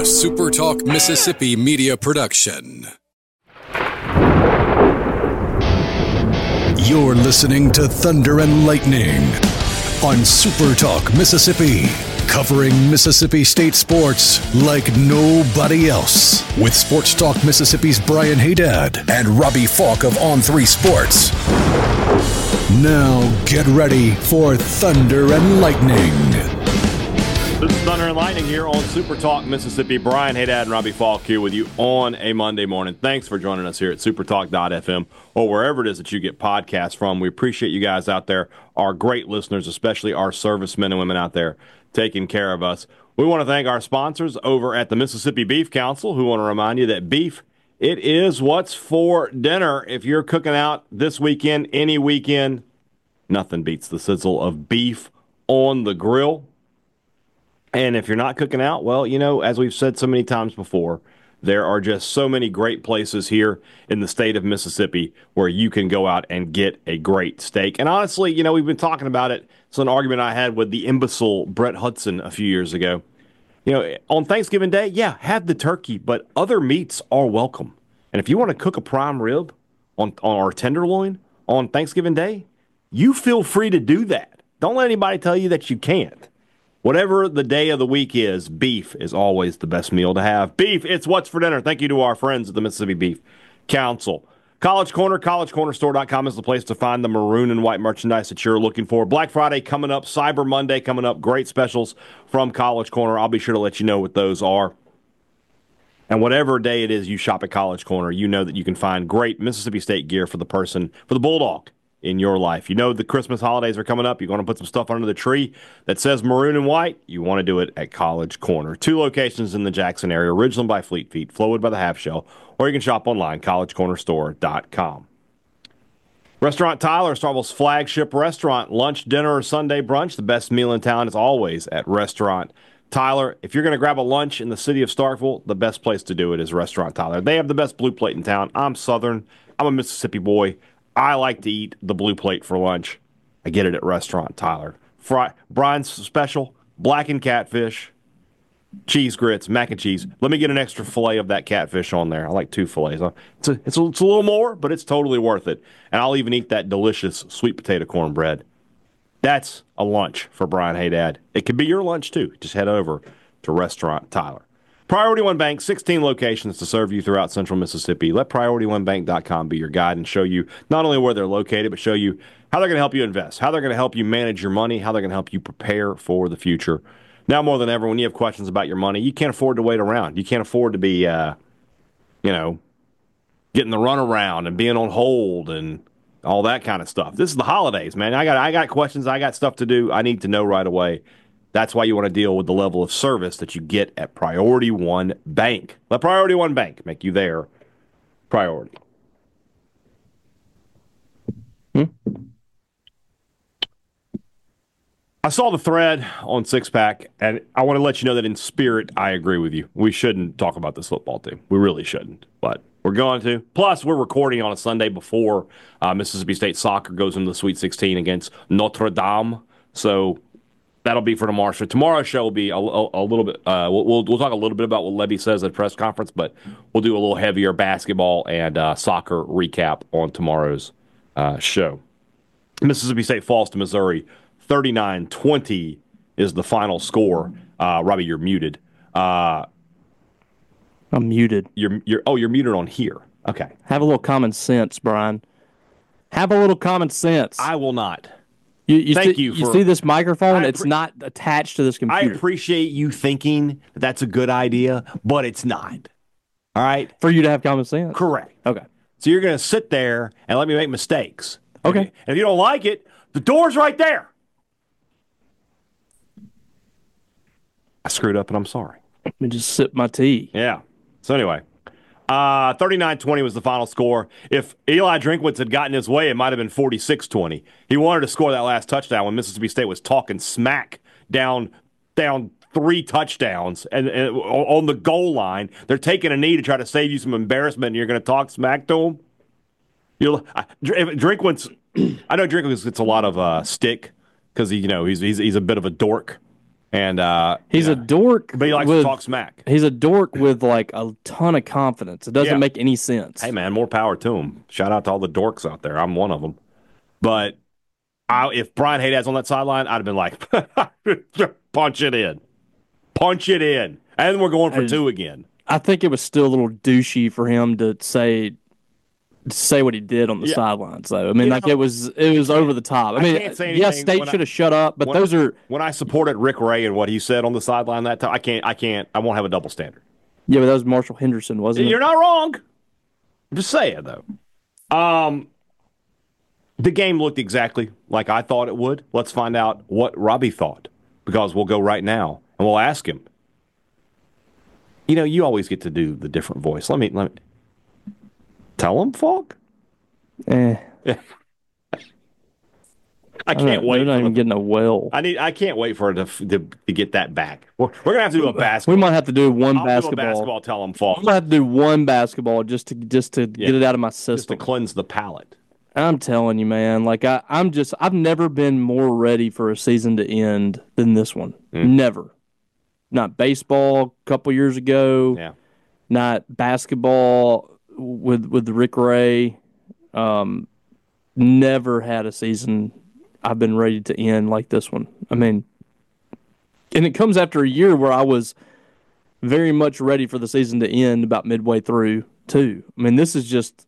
A SuperTalk Mississippi media production. You're listening to Thunder and Lightning on SuperTalk Mississippi, covering Mississippi State sports like nobody else. With Sports Talk Mississippi's Brian Haydad and Robbie Falk of On3 Sports. Now get ready for Thunder and Lightning. This is Thunder and Lightning here on Super Talk Mississippi. Brian Haydad and Robbie Falk here with you on a Monday morning. Thanks for joining us here at supertalk.fm or wherever it is that you get podcasts from. We appreciate you guys out there, our great listeners, especially our servicemen and women out there taking care of us. We want to thank our sponsors over at the Mississippi Beef Council, who want to remind you that beef, it is what's for dinner. If you're cooking out this weekend, any weekend, nothing beats the sizzle of beef on the grill. And if you're not cooking out, well, you know, as we've said so many times before, there are just so many great places here in the state of Mississippi where you can go out and get a great steak. And honestly, you know, we've been talking about it. It's an argument I had with the imbecile Brett Hudson a few years ago. You know, on Thanksgiving Day, yeah, have the turkey, but other meats are welcome. And if you want to cook a prime rib on our tenderloin on Thanksgiving Day, you feel free to do that. Don't let anybody tell you that you can't. Whatever the day of the week is, beef is always the best meal to have. Beef, it's what's for dinner. Thank you to our friends at the Mississippi Beef Council. College Corner, collegecornerstore.com is the place to find the maroon and white merchandise that you're looking for. Black Friday coming up, Cyber Monday coming up, great specials from College Corner. I'll be sure to let you know what those are. And whatever day it is you shop at College Corner, you know that you can find great Mississippi State gear for the person, for the Bulldog in your life. You know the Christmas holidays are coming up. You're going to put some stuff under the tree that says maroon and white. You want to do it at College Corner. 2 locations in the Jackson area, Ridgeland by Fleet Feet, Flowood by the Half Shell, or you can shop online, collegecornerstore.com. Restaurant Tyler, Starkville's flagship restaurant. Lunch, dinner, or Sunday brunch. The best meal in town is always at Restaurant Tyler. If you're going to grab a lunch in the city of Starkville, the best place to do it is Restaurant Tyler. They have the best blue plate in town. I'm Southern. I'm a Mississippi boy. I like to eat the blue plate for lunch. I get it at Restaurant Tyler. Brian's special, blackened catfish, cheese grits, mac and cheese. Let me get an extra fillet of that catfish on there. I like 2 fillets. It's a little more, but it's totally worth it. And I'll even eat that delicious sweet potato cornbread. That's a lunch for Brian Haydad. It could be your lunch, too. Just head over to Restaurant Tyler. Priority One Bank, 16 locations to serve you throughout central Mississippi. Let PriorityOneBank.com be your guide and show you not only where they're located, but show you how they're going to help you invest, how they're going to help you manage your money, how they're going to help you prepare for the future. Now more than ever, when you have questions about your money, you can't afford to wait around. You can't afford to be, getting the runaround and being on hold and all that kind of stuff. This is the holidays, man. I got questions. I got stuff to do. I need to know right away. That's why you want to deal with the level of service that you get at Priority One Bank. Let Priority One Bank make you their priority. I saw the thread on Six Pack, and I want to let you know that in spirit, I agree with you. We shouldn't talk about this football team. We really shouldn't, but we're going to. Plus, we're recording on a Sunday before Mississippi State soccer goes into the Sweet 16 against Notre Dame. So that'll be for tomorrow. So tomorrow's show will be a little bit. We'll talk a little bit about what Levy says at press conference, but we'll do a little heavier basketball and soccer recap on tomorrow's show. Mississippi State falls to Missouri, 39-20 is the final score. Robbie, you're muted. I'm muted. You're muted on here. Okay. Have a little common sense, Brian. Have a little common sense. I will not. You see this microphone? It's not attached to this computer. I appreciate you thinking that's a good idea, but it's not. All right? For you to have common sense? Correct. Okay. So you're going to sit there and let me make mistakes. Okay. And if you don't like it, the door's right there. I screwed up and I'm sorry. Let me just sip my tea. Yeah. So anyway, 39-20 was the final score. If Eli Drinkwitz had gotten his way, it might have been 46-20. He wanted to score that last touchdown when Mississippi State was talking smack down 3 touchdowns and on the goal line. They're taking a knee to try to save you some embarrassment, and you're going to talk smack to them? Drinkwitz, I know Drinkwitz gets a lot of stick because he's a bit of a dork. And he's a dork. But he likes to talk smack. He's a dork with like a ton of confidence. It doesn't make any sense. Hey, man, more power to him. Shout out to all the dorks out there. I'm one of them. But if Brian Haydad's on that sideline, I'd have been like, punch it in. Punch it in. And we're going for 2 again. I think it was still a little douchey for him to say what he did on the sidelines, though. I mean, it was over the top. I mean, yes, State should have shut up, but when I supported Rick Ray and what he said on the sideline that time, I won't have a double standard. Yeah, but that was Marshall Henderson, wasn't it? You're not wrong. I'm just saying, though. The game looked exactly like I thought it would. Let's find out what Robbie thought, because we'll go right now and we'll ask him. You know, you always get to do the different voice. Let me tell him, Falk. I can't wait. They're not even getting a well. I can't wait for it to get that back. We're gonna have to do a basketball. We might have to do one basketball. Do a basketball. Tell him, Falk. We might have to do one basketball just to get it out of my system. Just to cleanse the palate. I'm telling you, man. Like I've never been more ready for a season to end than this one. Never. Not baseball a couple years ago. Yeah. Not basketball with Rick Ray. Never had a season I've been ready to end like this one. I mean, and it comes after a year where I was very much ready for the season to end about midway through too. I mean, this is just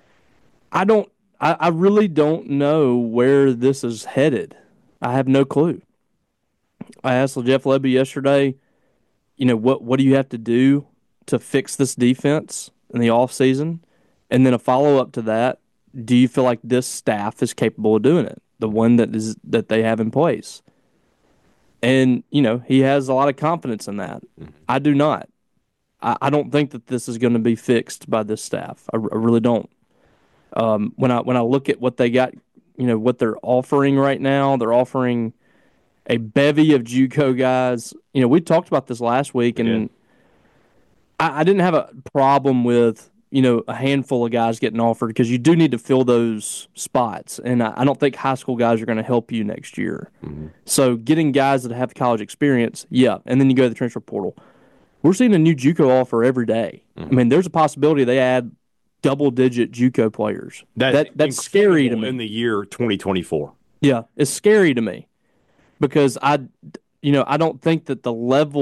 I really don't know where this is headed. I have no clue. I asked Jeff Lebby yesterday, what do you have to do to fix this defense in the offseason? And then a follow-up to that, do you feel like this staff is capable of doing it, the one that they have in place? And, he has a lot of confidence in that. Mm-hmm. I do not. I don't think that this is going to be fixed by this staff. I really don't. When I look at what they got, what they're offering right now, they're offering a bevy of JUCO guys. We talked about this last week, and I didn't have a problem with, a handful of guys getting offered, because you do need to fill those spots. And I don't think high school guys are going to help you next year. Mm-hmm. So getting guys that have college experience, and then you go to the transfer portal. We're seeing a new JUCO offer every day. Mm-hmm. I mean, there's a possibility they add double-digit JUCO players. That's scary to me. In the year 2024. Yeah, it's scary to me, because I don't think that the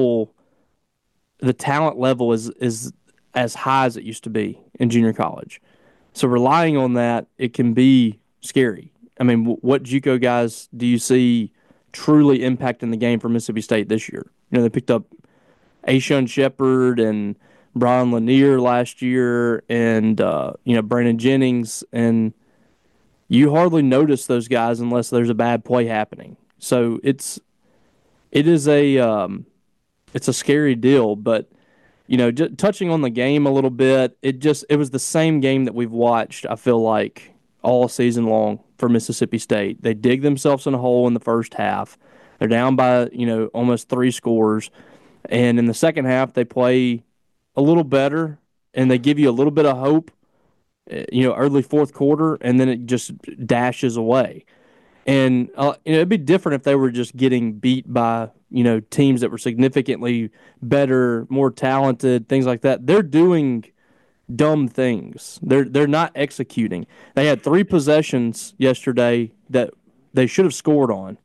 talent level is as high as it used to be in junior college. So relying on that, it can be scary. I mean, what JUCO guys do you see truly impacting the game for Mississippi State this year? They picked up Ashun Shepard and Brian Lanier last year, and Brandon Jennings, and you hardly notice those guys unless there's a bad play happening. So it is a scary deal. But just touching on the game a little bit, it was the same game that we've watched, I feel like, all season long for Mississippi State. They dig themselves in a hole in the first half. They're down by almost 3 scores, and in the second half they play a little better, and they give you a little bit of hope, early fourth quarter, and then it just dashes away. And it'd be different if they were just getting beat by teams that were significantly better, more talented, things like that. They're doing dumb things. They're not executing. They had 3 possessions yesterday that they should have scored on,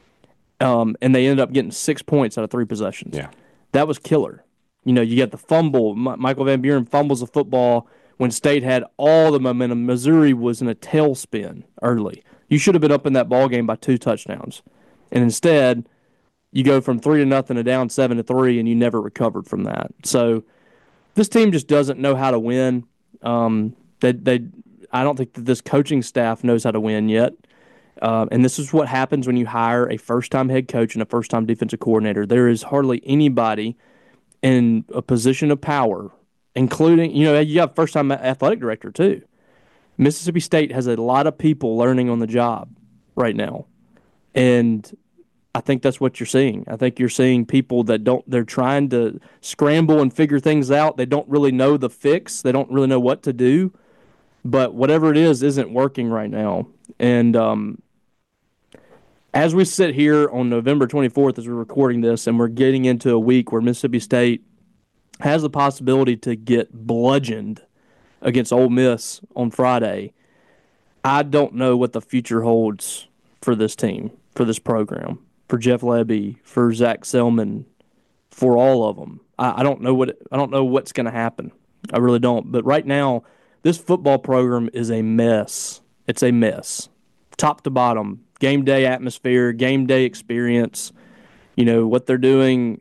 and they ended up getting 6 points out of 3 possessions. Yeah, that was killer. You get the fumble. Michael Van Buren fumbles the football when State had all the momentum. Missouri was in a tailspin early. You should have been up in that ball game by 2 touchdowns. And instead, you go from 3-0 to down 7-3, and you never recovered from that. So this team just doesn't know how to win. I don't think that this coaching staff knows how to win yet. And this is what happens when you hire a first-time head coach and a first-time defensive coordinator. There is hardly anybody in a position of power, including, you have first-time athletic director too. Mississippi State has a lot of people learning on the job right now. And I think that's what you're seeing. I think you're seeing people that they're trying to scramble and figure things out. They don't really know the fix. They don't really know what to do. But whatever it is isn't working right now. And as we sit here on November 24th as we're recording this, and we're getting into a week where Mississippi State has the possibility to get bludgeoned against Ole Miss on Friday, I don't know what the future holds for this team, for this program, for Jeff Lebby, for Zach Selman, for all of them. I don't know what's going to happen. I really don't. But right now, this football program is a mess. It's a mess, top to bottom. Game day atmosphere, game day experience. What they're doing.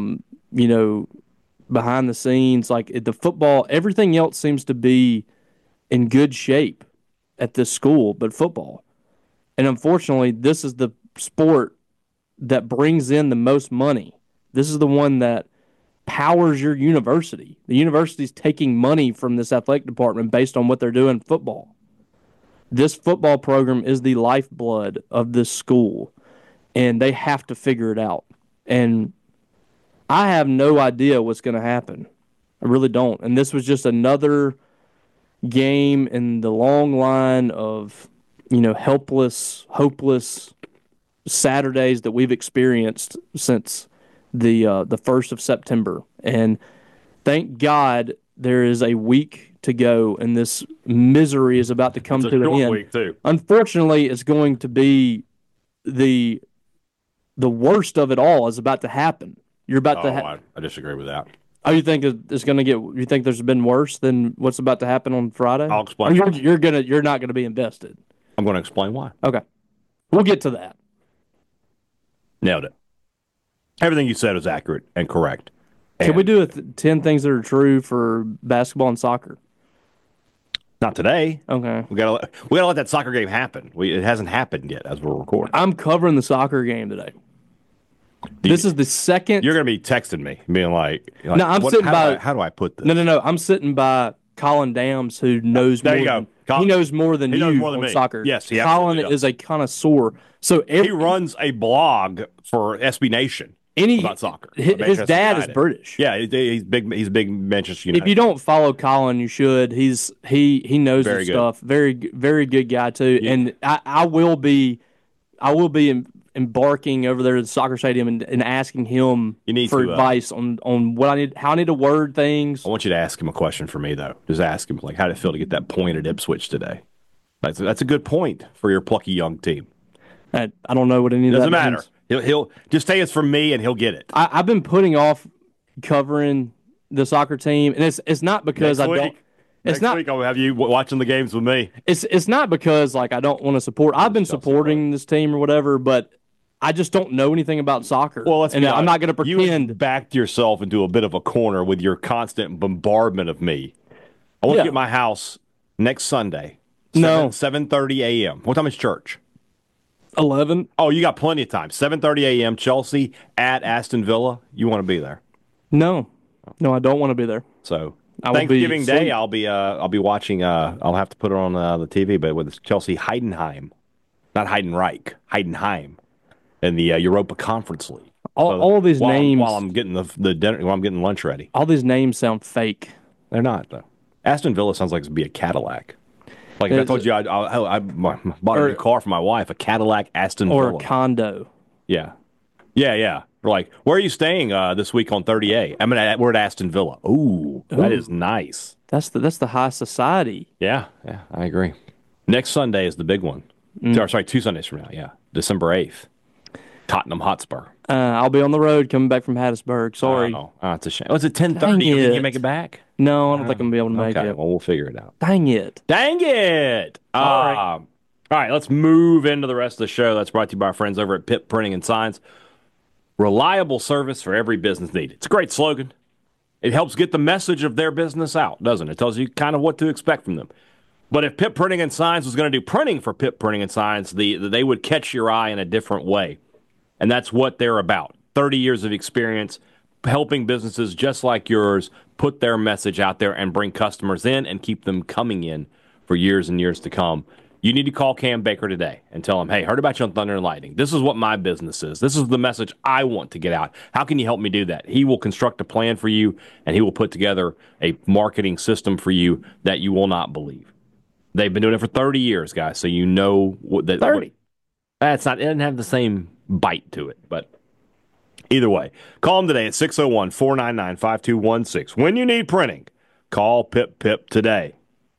Behind the scenes, like the football, everything else seems to be in good shape at this school, but football. And unfortunately, this is the sport that brings in the most money. This is the one that powers your university. The university's taking money from this athletic department based on what they're doing in football. This football program is the lifeblood of this school, and they have to figure it out. And I have no idea what's going to happen. I really don't. And this was just another game in the long line of, helpless, hopeless Saturdays that we've experienced since the 1st of September. And thank God there is a week to go, and this misery is about to come to an end. Week too. Unfortunately, it's going to be the worst of it all is about to happen. You're about to. I disagree with that. Oh, you think it's going to get? You think there's been worse than what's about to happen on Friday? I'll explain. You're not going to be invested. I'm going to explain why. Okay, we'll get to that. Nailed it. Everything you said is accurate and correct. Can we do 10 things that are true for basketball and soccer? Not today. Okay. We gotta let that soccer game happen. It hasn't happened yet as we're recording. I'm covering the soccer game today. This is the second. You're going to be texting me, being like no, I'm sitting by. How do I put this? No. I'm sitting by Colin Dams, who knows more. There you go. He knows more than you on soccer. Yes, Colin is a conconnoisseur. So he runs a blog for SB Nation about soccer. His dad is British. Yeah, he's big. He's big Manchester United. If you don't follow Colin, you should. He knows his stuff. Very very good guy too. Yeah. And I will be embarking over there to the soccer stadium and asking him for advice on what how I need to word things. I want you to ask him a question for me though. Just ask him how did it feel to get that point at Ipswich today? That's a good point for your plucky young team. I don't know what any of that doesn't matter. He'll just say it's from me and he'll get it. I've been putting off covering the soccer team, and it's not because Next week I'll have you watching the games with me. It's not because I don't want to support. I've been supporting this team or whatever, but I just don't know anything about soccer. Well, I'm not going to pretend. You backed yourself into a bit of a corner with your constant bombardment of me. I want to get to my house next Sunday. 7:30 a.m. What time is church? 11. Oh, you got plenty of time. 7:30 a.m. Chelsea at Aston Villa. You want to be there? No, I don't want to be there. So Thanksgiving Day, I'll be watching. I'll have to put it on the TV, but with Chelsea Heidenheim, not Heidenreich, Heidenheim, in the Europa Conference League. All these names while I'm getting the dinner, while I'm getting lunch ready. All these names sound fake. They're not though. Aston Villa sounds like it'd be a Cadillac. Like I told you, I bought a new car for my wife, a Cadillac Aston Villa. Or a condo. Yeah. We're like, where are you staying this week on 30A? We're at Aston Villa. Ooh, that is nice. That's the high society. Yeah, I agree. Next Sunday is the big one. Sorry, 2 Sundays from now, December 8th. Tottenham Hotspur. I'll be on the road coming back from Hattiesburg. Sorry. Oh, it's a shame. Oh, it's at 10:30. You think you make it back? No, I don't think I'm going to be able to make it. Okay, well, we'll figure it out. Dang it. All right, let's move into the rest of the show. That's brought to you by our friends over at Pitt Printing and Signs. Reliable service for every business need. It's a great slogan. It helps get the message of their business out, doesn't it? It tells you kind of what to expect from them. But if Pitt Printing and Signs was going to do printing for Pitt Printing and Signs, they would catch your eye in a different way. And that's what they're about. 30 years of experience helping businesses just like yours put their message out there and bring customers in and keep them coming in for years and years to come. You need to call Cam Baker today and tell him, hey, heard about you on Thunder and Lightning. This is what my business is. This is the message I want to get out. How can you help me do that? He will construct a plan for you, and he will put together a marketing system for you that you will not believe. They've been doing it for 30 years, guys, so you know that. 30? It doesn't have the same bite to it, but either way, call them today at 601-499-5216. When you need printing, call Pip Pip today.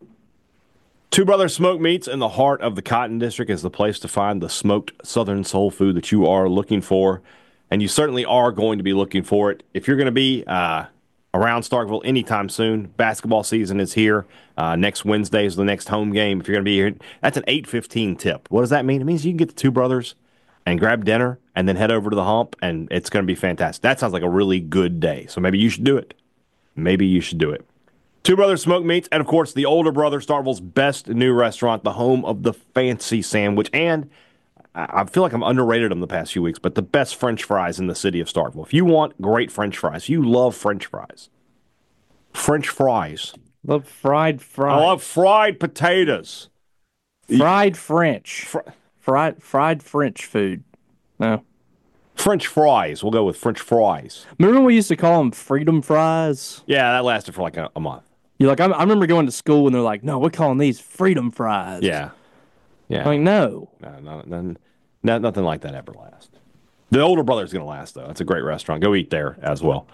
Two Brothers Smoked Meats in the heart of the Cotton District is the place to find the smoked Southern soul food that you are looking for, and you certainly are going to be looking for it. If you're going to be around Starkville anytime soon, basketball season is here. Next Wednesday is the next home game. If you're going to be here, that's an 8:15 tip. What does that mean? It means you can get the Two Brothers and grab dinner and then head over to the hump, and it's going to be fantastic. That sounds like a really good day, so maybe you should do it. Maybe you should do it. Two Brothers Smoked Meats, and of course, the older brother, Starkville's best new restaurant, the home of the fancy sandwich, and I feel like I'm underrated them the past few weeks, but the best French fries in the city of Starkville. If you want great French fries, you love French fries. French fries. Love fried fries. I love fried potatoes. Fried French. Fried French food. No. French fries. We'll go with French fries. Remember when we used to call them freedom fries? Yeah, that lasted for like a month. You're like, I remember going to school and they're like, no, we're calling these freedom fries. Yeah. I'm like, no. Nothing like that ever lasts. The older brother's going to last, though. It's a great restaurant. Go eat there as well.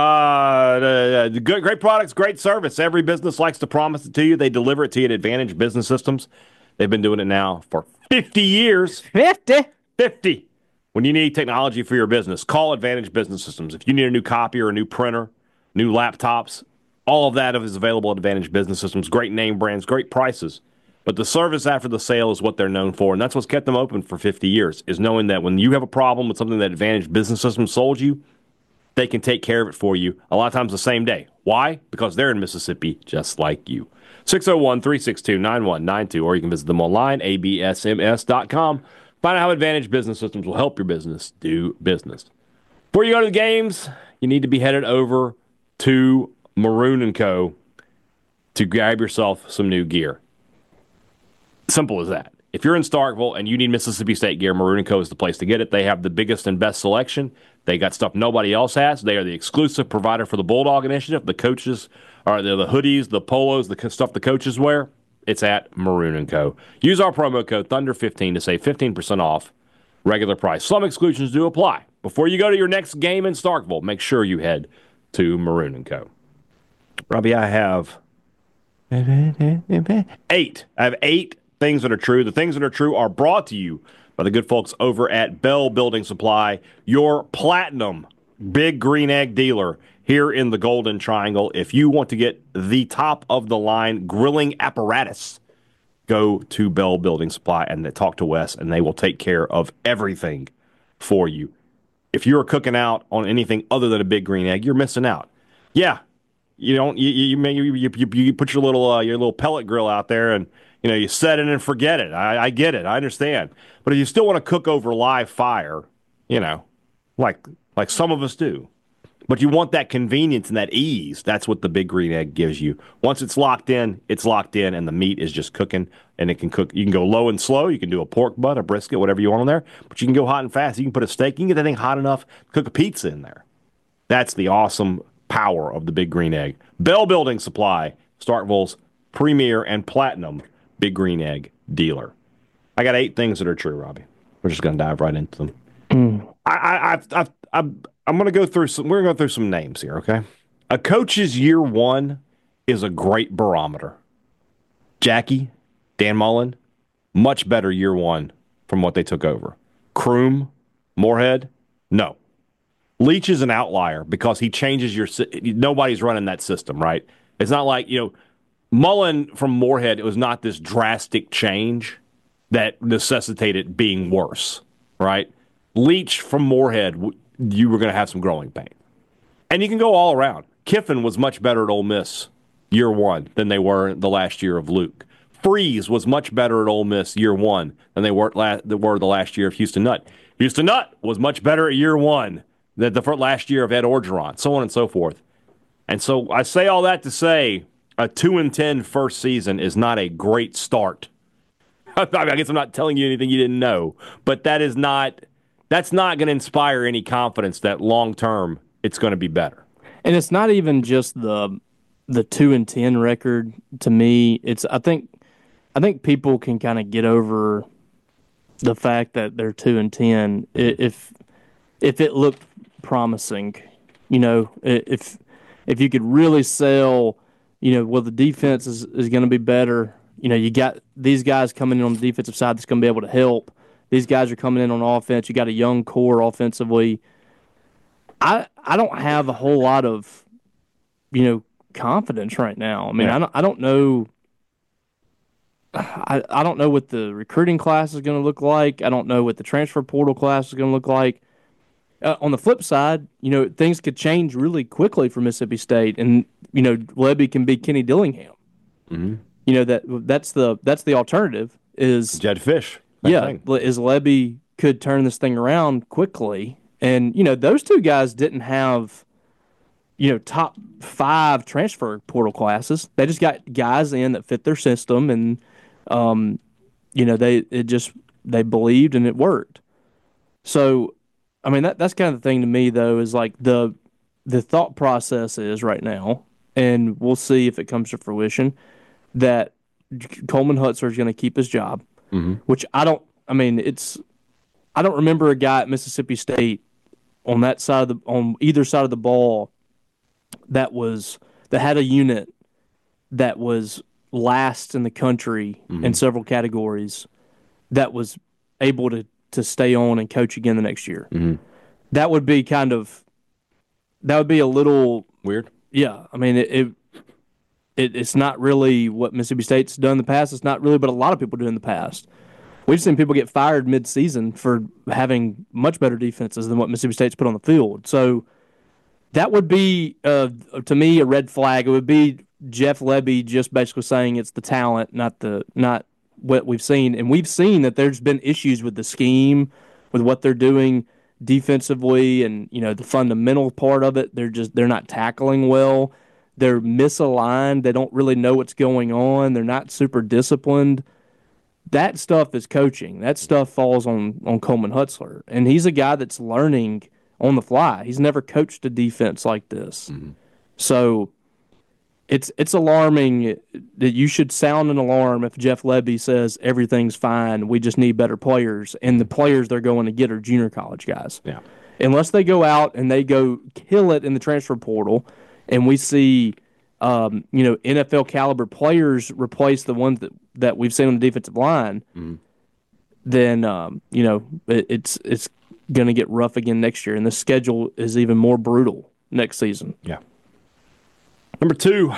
Great products, great service. Every business likes to promise it to you. They deliver it to you at Advantage Business Systems. They've been doing it now for 50 years. 50. When you need technology for your business, call Advantage Business Systems. If you need a new copier, a new printer, new laptops, all of that is available at Advantage Business Systems. Great name brands, great prices. But the service after the sale is what they're known for, and that's what's kept them open for 50 years, is knowing that when you have a problem with something that Advantage Business Systems sold you, they can take care of it for you, a lot of times the same day. Why? Because they're in Mississippi just like you. 601-362-9192, or you can visit them online, absms.com. Find out how Advantage Business Systems will help your business do business. Before you go to the games, you need to be headed over to Maroon & Co. to grab yourself some new gear. Simple as that. If you're in Starkville and you need Mississippi State gear, Maroon & Co. is the place to get it. They have the biggest and best selection. They got stuff nobody else has. They are the exclusive provider for the Bulldog Initiative. The coaches are the hoodies, the polos, the stuff the coaches wear. It's at Maroon & Co. Use our promo code Thunder15 to save 15% off regular price. Some exclusions do apply. Before you go to your next game in Starkville, make sure you head to Maroon & Co. Robbie, I have 8. I have 8 things that are true. The things that are true are brought to you by the good folks over at Bell Building Supply, your platinum Big Green Egg dealer here in the Golden Triangle. If you want to get the top-of-the-line grilling apparatus, go to Bell Building Supply and talk to Wes, and they will take care of everything for you. If you're cooking out on anything other than a Big Green Egg, you're missing out. Yeah, you put your little pellet grill out there and you set it and forget it. I get it. I understand. But if you still want to cook over live fire, like some of us do, but you want that convenience and that ease, that's what the Big Green Egg gives you. Once it's locked in, and the meat is just cooking, and it can cook. You can go low and slow. You can do a pork butt, a brisket, whatever you want on there, but you can go hot and fast. You can put a steak. You can get that thing hot enough to cook a pizza in there. That's the awesome power of the Big Green Egg. Bell Building Supply, Starkville's premier and platinum Big Green Egg dealer. I got 8 things that are true, Robbie. We're just going to dive right into them. I'm going to go through some. We're going to go through some names here, okay? A coach's year one is a great barometer. Jackie, Dan Mullen, much better year one from what they took over. Kroom, Moorhead, no. Leach is an outlier because he changes your. Nobody's running that system, right? It's not like Mullen from Moorhead. It was not this drastic change that necessitated being worse, right? Leach from Moorhead, you were going to have some growing pain. And you can go all around. Kiffin was much better at Ole Miss year one than they were the last year of Luke. Freeze was much better at Ole Miss year one than they were the last year of Houston Nutt. Houston Nutt was much better at year one than the last year of Ed Orgeron, so on and so forth. And so I say all that to say a 2-10 first season is not a great start. I guess I'm not telling you anything you didn't know, but that's not going to inspire any confidence that long term it's going to be better. And it's not even just the 2-10 record. To me, it's I think people can kind of get over the fact that they're 2-10. If it looked promising, if you could really sell, well, the defense is going to be better. You got these guys coming in on the defensive side that's going to be able to help. These guys are coming in on offense. You got a young core offensively. I don't have a whole lot of, confidence right now. I mean, Yeah. I don't know. I don't know what the recruiting class is going to look like. I don't know what the transfer portal class is going to look like. On the flip side, things could change really quickly for Mississippi State, and Lebby can be Kenny Dillingham. That's the alternative is Jed Fish. is Lebby could turn this thing around quickly, and those two guys didn't have top 5 transfer portal classes. They just got guys in that fit their system, and they believed and it worked. So, I mean that's kind of the thing to me though is like the thought process is right now, and we'll see if it comes to fruition that Coleman Hutzler is going to keep his job, which I don't remember a guy at Mississippi State on either side of the ball that had a unit that was last in the country in several categories that was able to stay on and coach again the next year. That would be a little Weird. Yeah, I mean it's not really what Mississippi State's done in the past. It's not really what a lot of people do in the past. We've seen people get fired mid-season for having much better defenses than what Mississippi State's put on the field. So that would be, to me, a red flag. It would be Jeff Lebby just basically saying it's the talent, not what we've seen. And we've seen that there's been issues with the scheme, with what they're doing defensively, and the fundamental part of it. They're not tackling well. They're misaligned. They don't really know what's going on. They're not super disciplined. That stuff is coaching. That stuff falls on Coleman Hutzler. And he's a guy that's learning on the fly. He's never coached a defense like this. So it's alarming that you should sound an alarm if Jeff Lebby says everything's fine, we just need better players, and the players they're going to get are junior college guys. Yeah. Unless they go out and they go kill it in the transfer portal and we see NFL caliber players replace the ones that we've seen on the defensive line, then it's going to get rough again next year, and the schedule is even more brutal next season. Yeah. Number 2,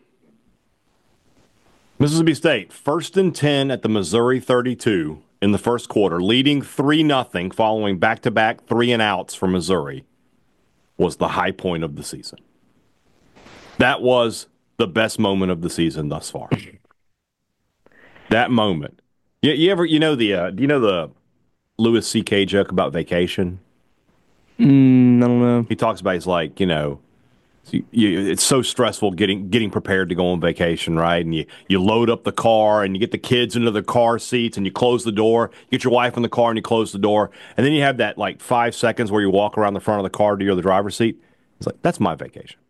Mississippi State, 1st and 10 at the Missouri 32 in the first quarter, leading 3-0 following back-to-back 3-and-outs for Missouri, was the high point of the season. That was the best moment of the season thus far. That moment. Do you know the Louis C.K. joke about vacation? I don't know. He talks about, he's like, it's so stressful getting prepared to go on vacation, right? And you load up the car and you get the kids into the car seats and you close the door. You get your wife in the car and you close the door. And then you have that 5 seconds where you walk around the front of the car to the driver's seat. It's like, that's my vacation.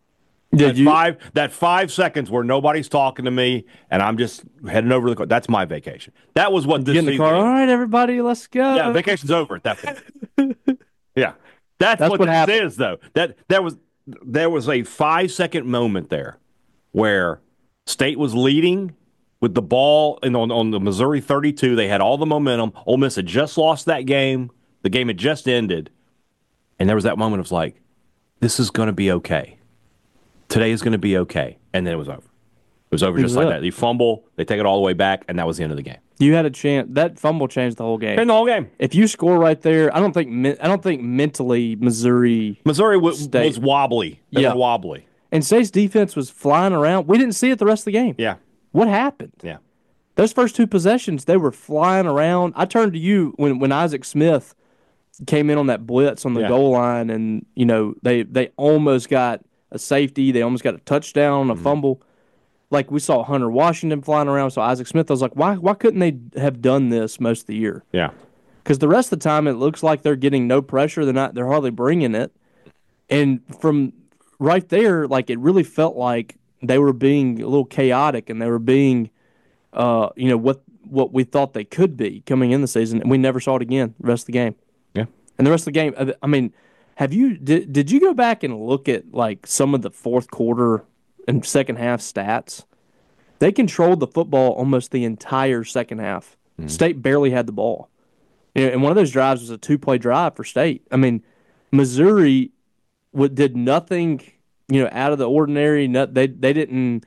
That 5 seconds where nobody's talking to me and I'm just heading over to the car. That's my vacation. That was what this get in the car. All right, everybody, let's go. Yeah, vacation's over at that point. Yeah, that's what this happened. is, though. There was a 5-second moment there where State was leading with the ball on the Missouri 32. They had all the momentum. Ole Miss had just lost that game. The game had just ended, and there was that moment of like, this is going to be okay. Today is going to be okay. And then it was over. It was over just like that. You fumble, they take it all the way back, and that was the end of the game. You had a chance. That fumble changed the whole game. And the whole game. If you score right there, I don't think mentally Missouri was wobbly. They were wobbly. And State's defense was flying around. We didn't see it the rest of the game. Yeah. What happened? Yeah. Those first 2 possessions, they were flying around. I turned to you when Isaac Smith came in on that blitz on the goal line, and they almost got a safety. They almost got a touchdown, a fumble. Like, we saw Hunter Washington flying around, so Isaac Smith. I was like, why couldn't they have done this most of the year? Yeah. Because the rest of the time it looks like they're getting no pressure. They're hardly bringing it. And from right there, like, it really felt like they were being a little chaotic, and they were being, what what we thought they could be coming in the season, and we never saw it again the rest of the game. Yeah. And the rest of the game, I mean, did you go back and look at like some of the fourth quarter and second half stats? They controlled the football almost the entire second half. State barely had the ball. And one of those drives was a 2-play drive for State. I mean, Missouri did nothing, out of the ordinary. They didn't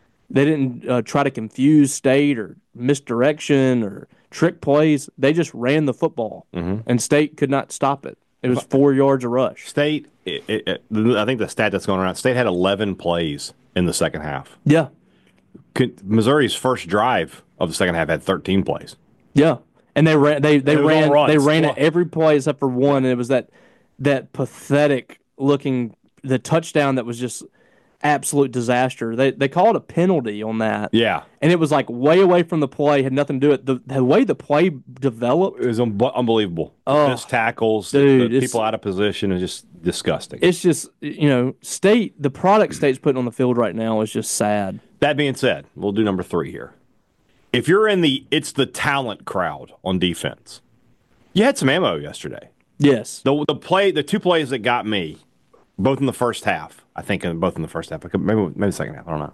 try to confuse State or misdirection or trick plays. They just ran the football, and State could not stop it. It was 4 yards a rush. State, I think the stat that's going around, State had 11 plays in the second half. Yeah. Missouri's first drive of the second half had 13 plays. Yeah. And they ran runs. it every play except for one, and it was that pathetic looking the touchdown that was just absolute disaster. They called a penalty on that. Yeah. And it was like way away from the play, had nothing to do with it. The way the play developed. It was unbelievable. Oh, missed tackles, dude, the people out of position is just disgusting. It's just, State, the product State's putting on the field right now is just sad. That being said, we'll do number 3 here. If you're it's the talent crowd on defense. You had some ammo yesterday. Yes. The 2 plays that got me, both in the first half. I think both in the first half. Maybe the second half. I don't know.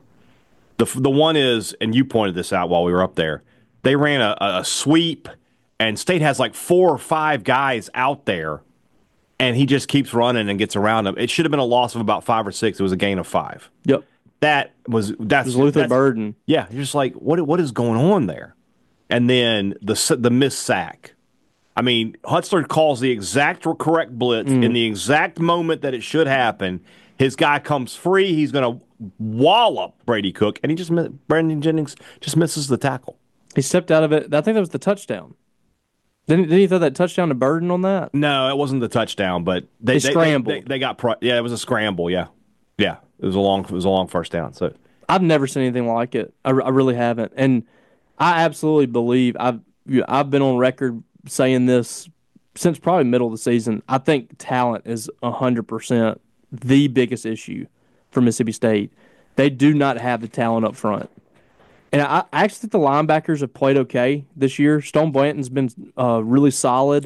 The one is, and you pointed this out while we were up there, they ran a sweep, and State has like 4 or 5 guys out there, and he just keeps running and gets around them. It should have been a loss of about 5 or 6. It was a gain of 5. Yep. That's Luther Burden. Yeah, you're just like, what is going on there? And then the missed sack. I mean, Hutzler calls the exact correct blitz in the exact moment that it should happen. His guy comes free. He's going to wallop Brady Cook, and Brandon Jennings just misses the tackle. He stepped out of it. I think that was the touchdown. Didn't he throw that touchdown to Burden on that? No, it wasn't the touchdown, but they scrambled. They got it was a scramble. Yeah. It was a long first down. So I've never seen anything like it. I really haven't, and I absolutely believe I've been on record saying this since probably middle of the season. I think talent is 100% the biggest issue for Mississippi State. They do not have the talent up front, and I actually think the linebackers have played okay this year. Stone Blanton's been really solid.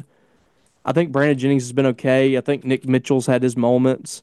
I think Brandon Jennings has been okay. I think Nick Mitchell's had his moments.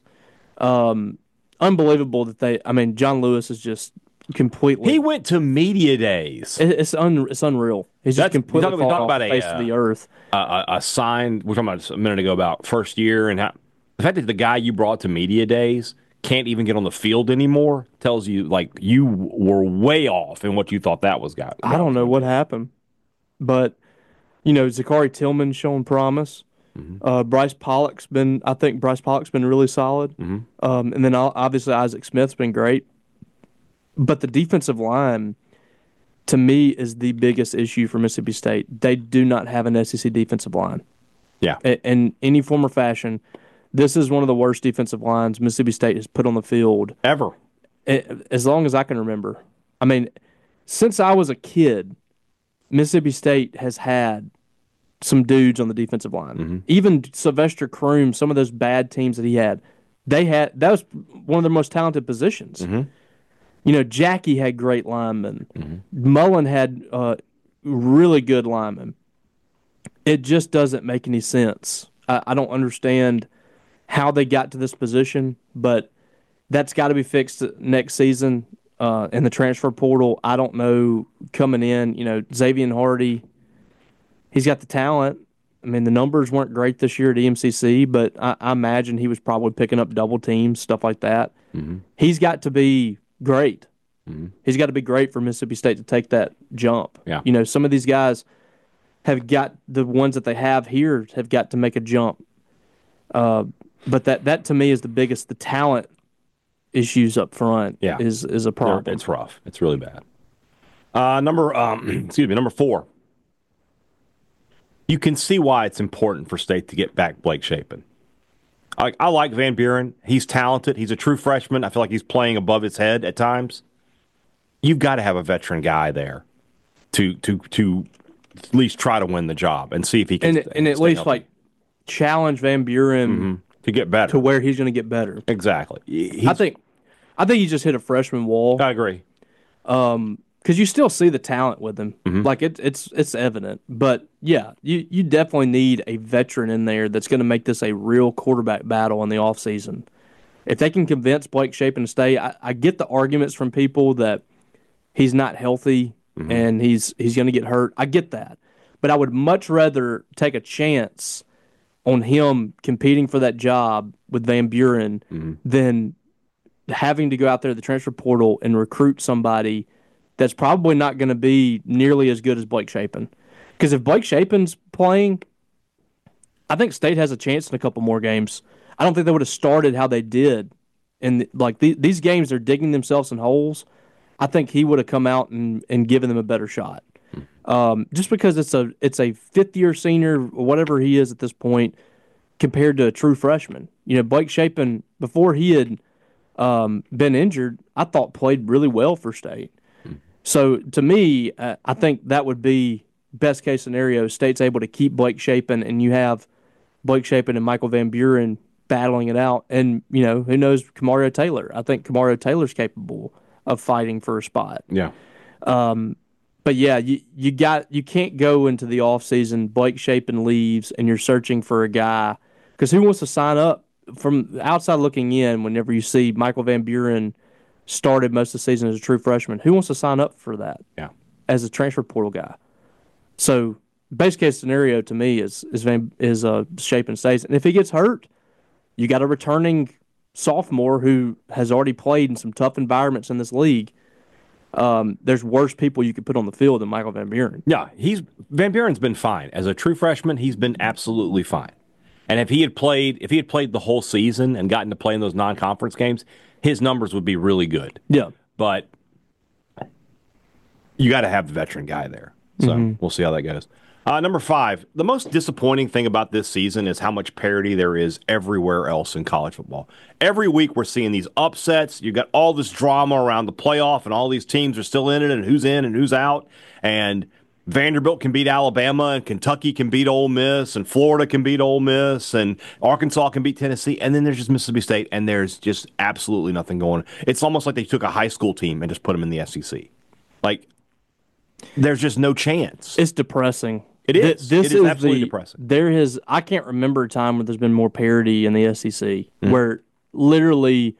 Unbelievable that John Lewis is just completely. He went to media days. It's unreal. He's just completely fallen off the face of the earth. A sign we're talking about a minute ago about first year, and how the fact that the guy you brought to media days can't even get on the field anymore tells you like you were way off in what you thought that was guy. I don't know what happened, but Zachary Tillman's showing promise. Bryce Pollock's been really solid. And then obviously Isaac Smith's been great. But the defensive line, to me, is the biggest issue for Mississippi State. They do not have an SEC defensive line. Yeah. In any form or fashion, this is one of the worst defensive lines Mississippi State has put on the field. Ever. As long as I can remember. I mean, since I was a kid, Mississippi State has had some dudes on the defensive line. Even Sylvester Croom, some of those bad teams that he had, that was one of their most talented positions. Jackie had great linemen. Mullen had really good linemen. It just doesn't make any sense. I don't understand how they got to this position, but that's got to be fixed next season in the transfer portal. I don't know coming in, Xavier Hardy, he's got the talent. I mean, the numbers weren't great this year at EMCC, but I imagine he was probably picking up double teams, stuff like that. He's got to be great. He's got to be great for Mississippi State to take that jump. Yeah. Some of these guys have got the ones that they have here have got to make a jump. But that to me is the biggest. The talent issues up front is a problem. It's rough. It's really bad. Number 4. You can see why it's important for State to get back Blake Shapen. I like Van Buren. He's talented. He's a true freshman. I feel like he's playing above his head at times. You've got to have a veteran guy there to at least try to win the job and see if he can. And at least healthy. Challenge Van Buren to get better, to where he's going to get better. Exactly. I think he just hit a freshman wall. I agree. because you still see the talent with him. Like it's evident. But yeah, you definitely need a veteran in there that's going to make this a real quarterback battle in the offseason. If they can convince Blake Shapen to stay, I get the arguments from people that he's not healthy and he's going to get hurt. I get that. But I would much rather take a chance on him competing for that job with Van Buren than having to go out there to the transfer portal and recruit somebody that's probably not going to be nearly as good as Blake Shapen. Because if Blake Shapen's playing, I think State has a chance in a couple more games. I don't think they would have started how they did. And like these games, they're digging themselves in holes. I think he would have come out and given them a better shot. Just because it's a fifth-year senior, whatever he is at this point, compared to a true freshman. You know, Blake Shapen, before he had been injured, I thought played really well for State. So to me, I think that would be best case scenario. State's able to keep Blake Shapen, and you have Blake Shapen and Michael Van Buren battling it out. And, you know, who knows Kamario Taylor? I think Kamario Taylor's capable of fighting for a spot. Yeah. But yeah, you can't go into the offseason, Blake Shapen leaves, and you're searching for a guy. Because who wants to sign up from the outside looking in whenever you see Michael Van Buren started most of the season as a true freshman? Who wants to sign up for that as a transfer portal guy? So base case scenario to me is Shapen stays. And if he gets hurt, you got a returning sophomore who has already played in some tough environments in this league. There's worse people you could put on the field than Michael Van Buren. Yeah, Van Buren's been fine. As a true freshman, he's been absolutely fine. And if he had played the whole season and gotten to play in those non-conference games, his numbers would be really good. Yeah. But you got to have the veteran guy there. So we'll see how that goes. Number 5, the most disappointing thing about this season is how much parity there is everywhere else in college football. Every week we're seeing these upsets. You've got all this drama around the playoff, and all these teams are still in it, and who's in and who's out. And Vanderbilt can beat Alabama, and Kentucky can beat Ole Miss, and Florida can beat Ole Miss, and Arkansas can beat Tennessee. And then there's just Mississippi State, and there's just absolutely nothing going on. It's almost like they took a high school team and just put them in the SEC. Like, there's just no chance. It's depressing. It is. It is absolutely depressing. I can't remember a time where there's been more parity in the SEC, where literally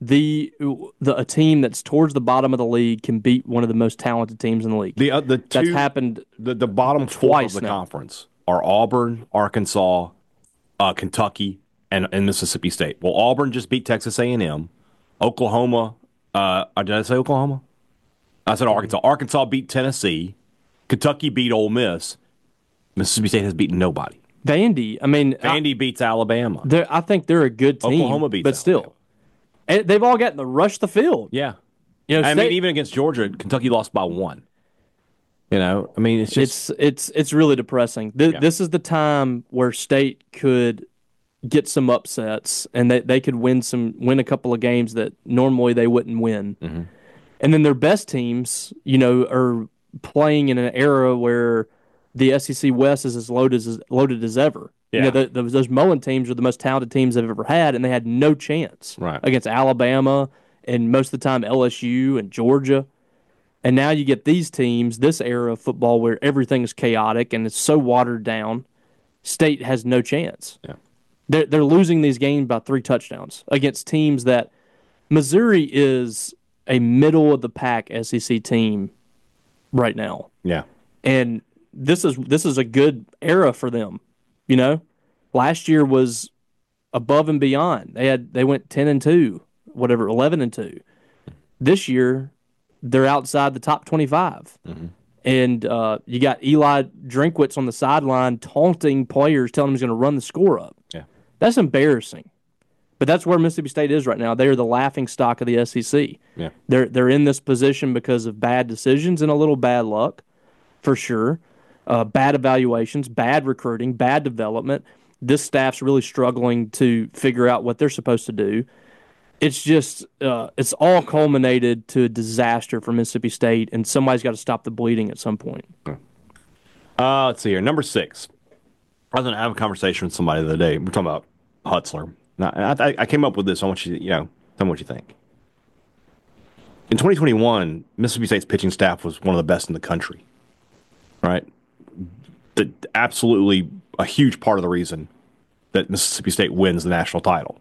a team that's towards the bottom of the league can beat one of the most talented teams in the league. That's happened. The bottom four of the conference are Auburn, Arkansas, Kentucky, and Mississippi State. Well, Auburn just beat Texas A&M. Oklahoma. Did I say Oklahoma? I said Arkansas. Arkansas beat Tennessee. Kentucky beat Ole Miss. Mississippi State has beaten nobody. Vandy beats Alabama. I think they're a good team. Oklahoma beats but still, and they've all gotten to rush the field. Yeah, you know, even against Georgia, Kentucky lost by 1. You know, I mean, it's just it's really depressing. This is the time where State could get some upsets, and they could win a couple of games that normally they wouldn't win. And then their best teams, you know, are playing in an era where the SEC West is as loaded as ever. Yeah. You know, those Mullen teams are the most talented teams they've ever had, and they had no chance against Alabama and most of the time LSU and Georgia. And now you get these teams, this era of football where everything is chaotic and it's so watered down. State has no chance. Yeah. They're losing these games by 3 touchdowns against teams that Missouri is a middle of the pack SEC team right now. Yeah. And this is a good era for them. You know, last year was above and beyond. They went 10-2, whatever, 11-2. This year they're outside the top 25. And you got Eli Drinkwitz on the sideline taunting players, telling them he's going to run the score up. Yeah. That's embarrassing. But that's where Mississippi State is right now. They are the laughing stock of the SEC. Yeah. They're in this position because of bad decisions and a little bad luck, for sure. Bad evaluations, bad recruiting, bad development. This staff's really struggling to figure out what they're supposed to do. It's just it's all culminated to a disaster for Mississippi State, and somebody's got to stop the bleeding at some point. Let's see here. Number 6. I was going to have a conversation with somebody the other day. We're talking about Hutzler. Now, I came up with this. I want you to, tell me what you think. in 2021, Mississippi State's pitching staff was one of the best in the country, right? Absolutely a huge part of the reason that Mississippi State wins the national title.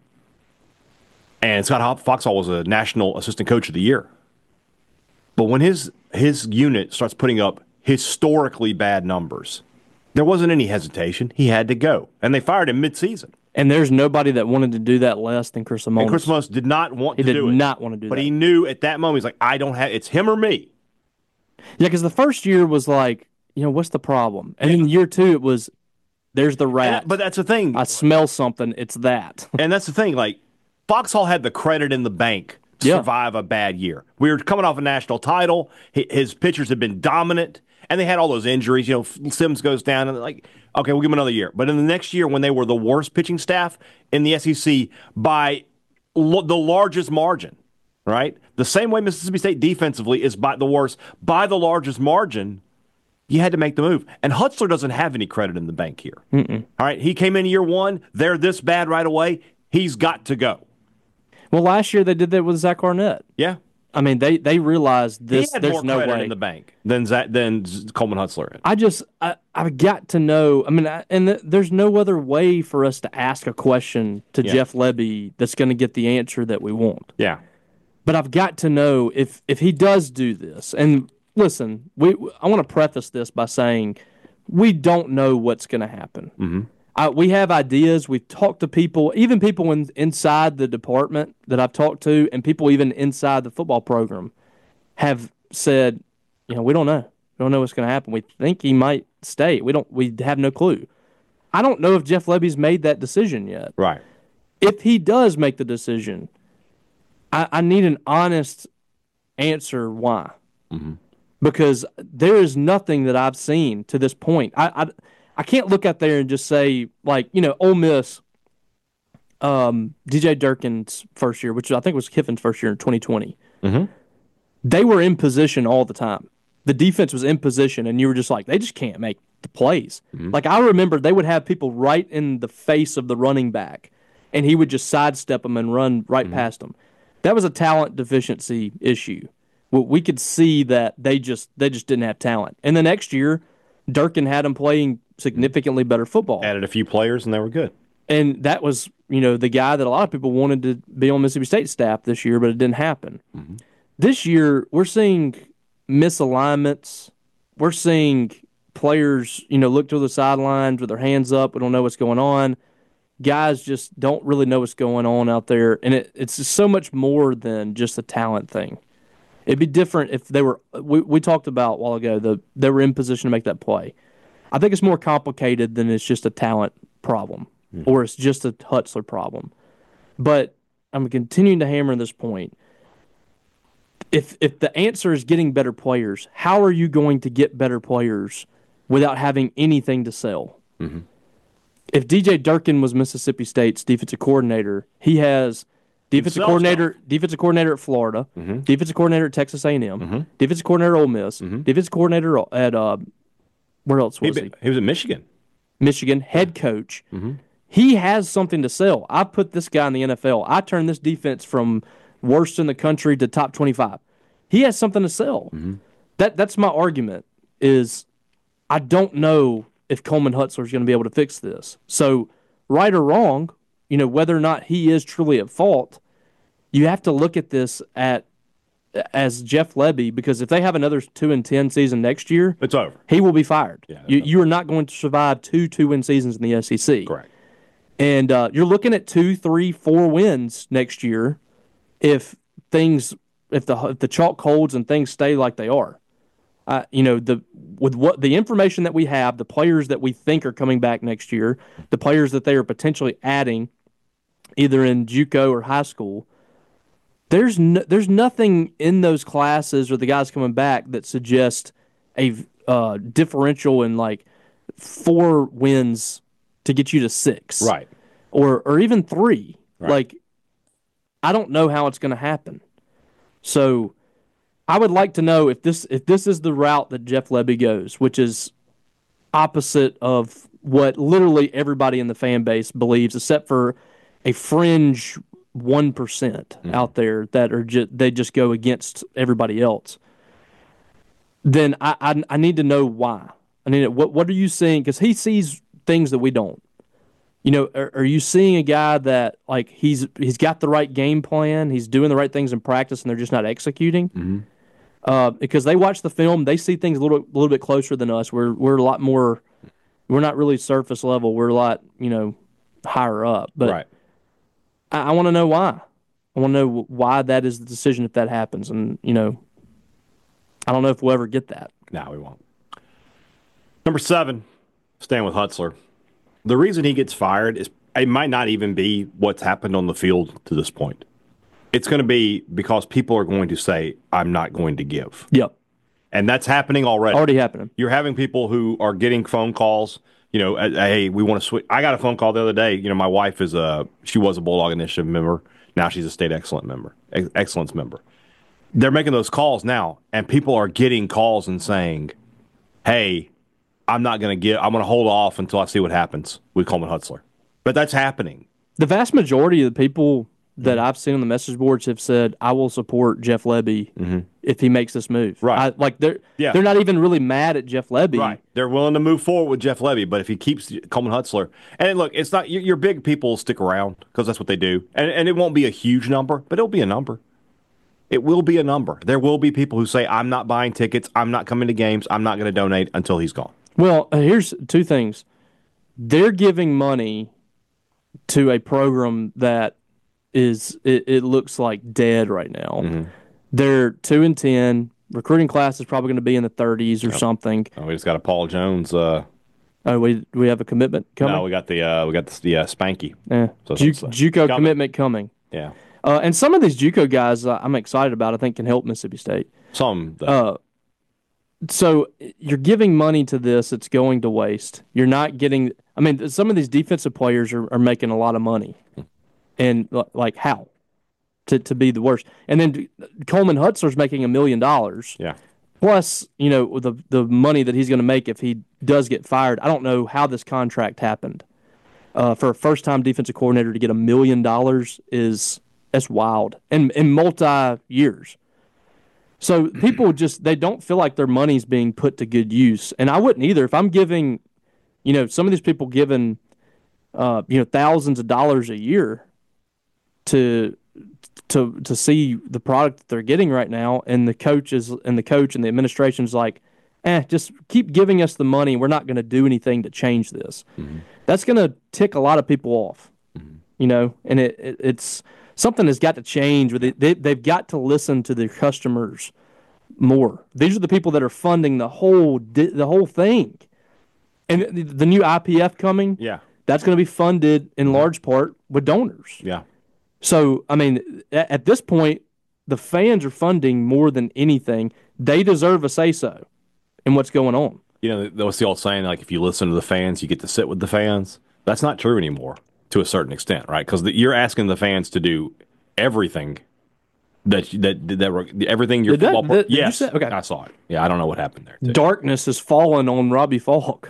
And Scott Foxhall was a national assistant coach of the year. But when his unit starts putting up historically bad numbers, there wasn't any hesitation. He had to go. And they fired him midseason. And there's nobody that wanted to do that less than Chris Lemonis. And Chris Lemonis did not want to do it. He did not want to do that. But he knew at that moment, he's like, I don't have, it's him or me. Yeah, because the first year was like, what's the problem? And in year 2, it was, there's the rat. But that's the thing. I smell something. It's that. And that's the thing. Like, Foxhall had the credit in the bank to survive a bad year. We were coming off a national title. His pitchers had been dominant. And they had all those injuries. Sims goes down, and like, okay, we'll give him another year. But in the next year, when they were the worst pitching staff in the SEC by the largest margin, right? The same way Mississippi State defensively is by the worst, by the largest margin, you had to make the move. And Hutzler doesn't have any credit in the bank here. All right, he came in year 1. They're this bad right away. He's got to go. Well, last year they did that with Zach Arnett. Yeah. I mean, they realized this. He had there's more no credit way in the bank than Coleman Hutzler. I've got to know. I mean, there's no other way for us to ask a question to Jeff Lebby that's going to get the answer that we want. Yeah. But I've got to know if he does do this. And listen, I want to preface this by saying we don't know what's going to happen. Mm-hmm. We have ideas. We've talked to people, even people inside the department that I've talked to, and people even inside the football program have said, we don't know. We don't know what's going to happen. We think he might stay. We have no clue. I don't know if Jeff Lebby's made that decision yet. Right. If he does make the decision, I need an honest answer why. Mm-hmm. Because there is nothing that I've seen to this point. I can't look out there and just say, like, Ole Miss, DJ Durkin's first year, which I think was Kiffin's first year in 2020. Mm-hmm. They were in position all the time. The defense was in position, and you were just like, they just can't make the plays. Mm-hmm. Like, I remember they would have people right in the face of the running back, and he would just sidestep them and run right past them. That was a talent deficiency issue. We could see that they just didn't have talent. And the next year, Durkin had them playing significantly better football. Added a few players, and they were good. And that was, the guy that a lot of people wanted to be on Mississippi State staff this year, but it didn't happen. Mm-hmm. This year, we're seeing misalignments. We're seeing players, look to the sidelines with their hands up. We don't know what's going on. Guys just don't really know what's going on out there. And it's just so much more than just a talent thing. It'd be different if they were, we talked about a while ago, they were in position to make that play. I think it's more complicated than it's just a talent problem or it's just a Hutzler problem. But I'm continuing to hammer this point. If the answer is getting better players, how are you going to get better players without having anything to sell? Mm-hmm. If DJ Durkin was Mississippi State's defensive coordinator, he has defensive coordinator at Florida, defensive coordinator at Texas A&M, defensive coordinator at Ole Miss, defensive coordinator at where else was he? He was at Michigan. Michigan, head coach. Mm-hmm. He has something to sell. I put this guy in the NFL. I turned this defense from worst in the country to top 25. He has something to sell. Mm-hmm. That's my argument is I don't know if Coleman Hutzler is going to be able to fix this. So right or wrong, whether or not he is truly at fault, you have to look at this as Jeff Lebby, because if they have another 2-10 season next year, it's over. He will be fired. Yeah, you are not going to survive 2-2-win seasons in the SEC. Correct. And you're looking at 2, 3, 4 wins next year if the chalk holds and things stay like they are. With what the information that we have, the players that we think are coming back next year, the players that they are potentially adding, either in JUCO or high school, there's nothing in those classes or the guys coming back that suggest a differential in like 4 wins to get you to 6, right? Or even 3. Right. Like, I don't know how it's going to happen. So I would like to know if this is the route that Jeff Lebby goes, which is opposite of what literally everybody in the fan base believes, except for a fringe 1% out there that are they just go against everybody else, then I need to know why. I mean, what are you seeing? Because he sees things that we don't. You know, are you seeing a guy that like he's got the right game plan, he's doing the right things in practice, and they're just not executing? Because they watch the film, they see things a little bit closer than us. We're a lot more. We're not really surface level. We're a lot higher up. But Right. I want to know why. I want to know why that is the decision if that happens, and I don't know if we'll ever get that. No, we won't. Number 7, staying with Hutzler. The reason he gets fired is it might not even be what's happened on the field to this point. It's going to be because people are going to say, I'm not going to give. Yep, And that's happening already. already happening. You're having people who are getting phone calls, hey, we want to switch. I got a phone call the other day. My wife she was a Bulldog Initiative member. Now she's a state excellence member. They're making those calls now, and people are getting calls and saying, hey, I'm not going to give. I'm going to hold off until I see what happens with Coleman Hutzler. But that's happening. The vast majority of the people that I've seen on the message boards have said, I will support Jeff Lebby if he makes this move. Right. They're not even really mad at Jeff Lebby. Right. They're willing to move forward with Jeff Lebby, but if he keeps Coleman Hutzler, and look, it's not your big people will stick around because that's what they do, and it won't be a huge number, but it'll be a number. It will be a number. There will be people who say, I'm not buying tickets, I'm not coming to games, I'm not going to donate until he's gone. Well, here's two things. They're giving money to a program that it looks like dead right now. They're 2-10. Recruiting class is probably going to be in the 30s or something. Oh, we just got a Paul Jones. We have a commitment coming. No, we got the Spanky. Yeah. So JUCO commitment coming. Yeah. And some of these JUCO guys I'm excited about. I think can help Mississippi State. Some. So you're giving money to this, it's going to waste. You're not getting. I mean, some of these defensive players are making a lot of money, and like how to be the worst. And then Coleman Hutzler's making $1 million. Yeah. Plus, the money that he's going to make if he does get fired. I don't know how this contract happened. For a first-time defensive coordinator to get $1 million that's wild, and in multi-years. So people they don't feel like their money's being put to good use, and I wouldn't either. If I'm giving, some of these people giving, thousands of dollars a year to see the product that they're getting right now, and the coach and the administration's like, just keep giving us the money. We're not going to do anything to change this. That's going to tick a lot of people off, and it's something has got to change. They've got to listen to their customers more. These are the people that are funding the whole thing, and the new IPF coming. Yeah, that's going to be funded in large part with donors. Yeah. So I mean, at this point, the fans are funding more than anything. They deserve a say-so in what's going on. What's the old saying? Like, if you listen to the fans, you get to sit with the fans. That's not true anymore. To a certain extent, right? Because you're asking the fans to do everything everything your football. Yes, okay. I saw it. Yeah, I don't know what happened there. Darkness has fallen on Robbie Falk.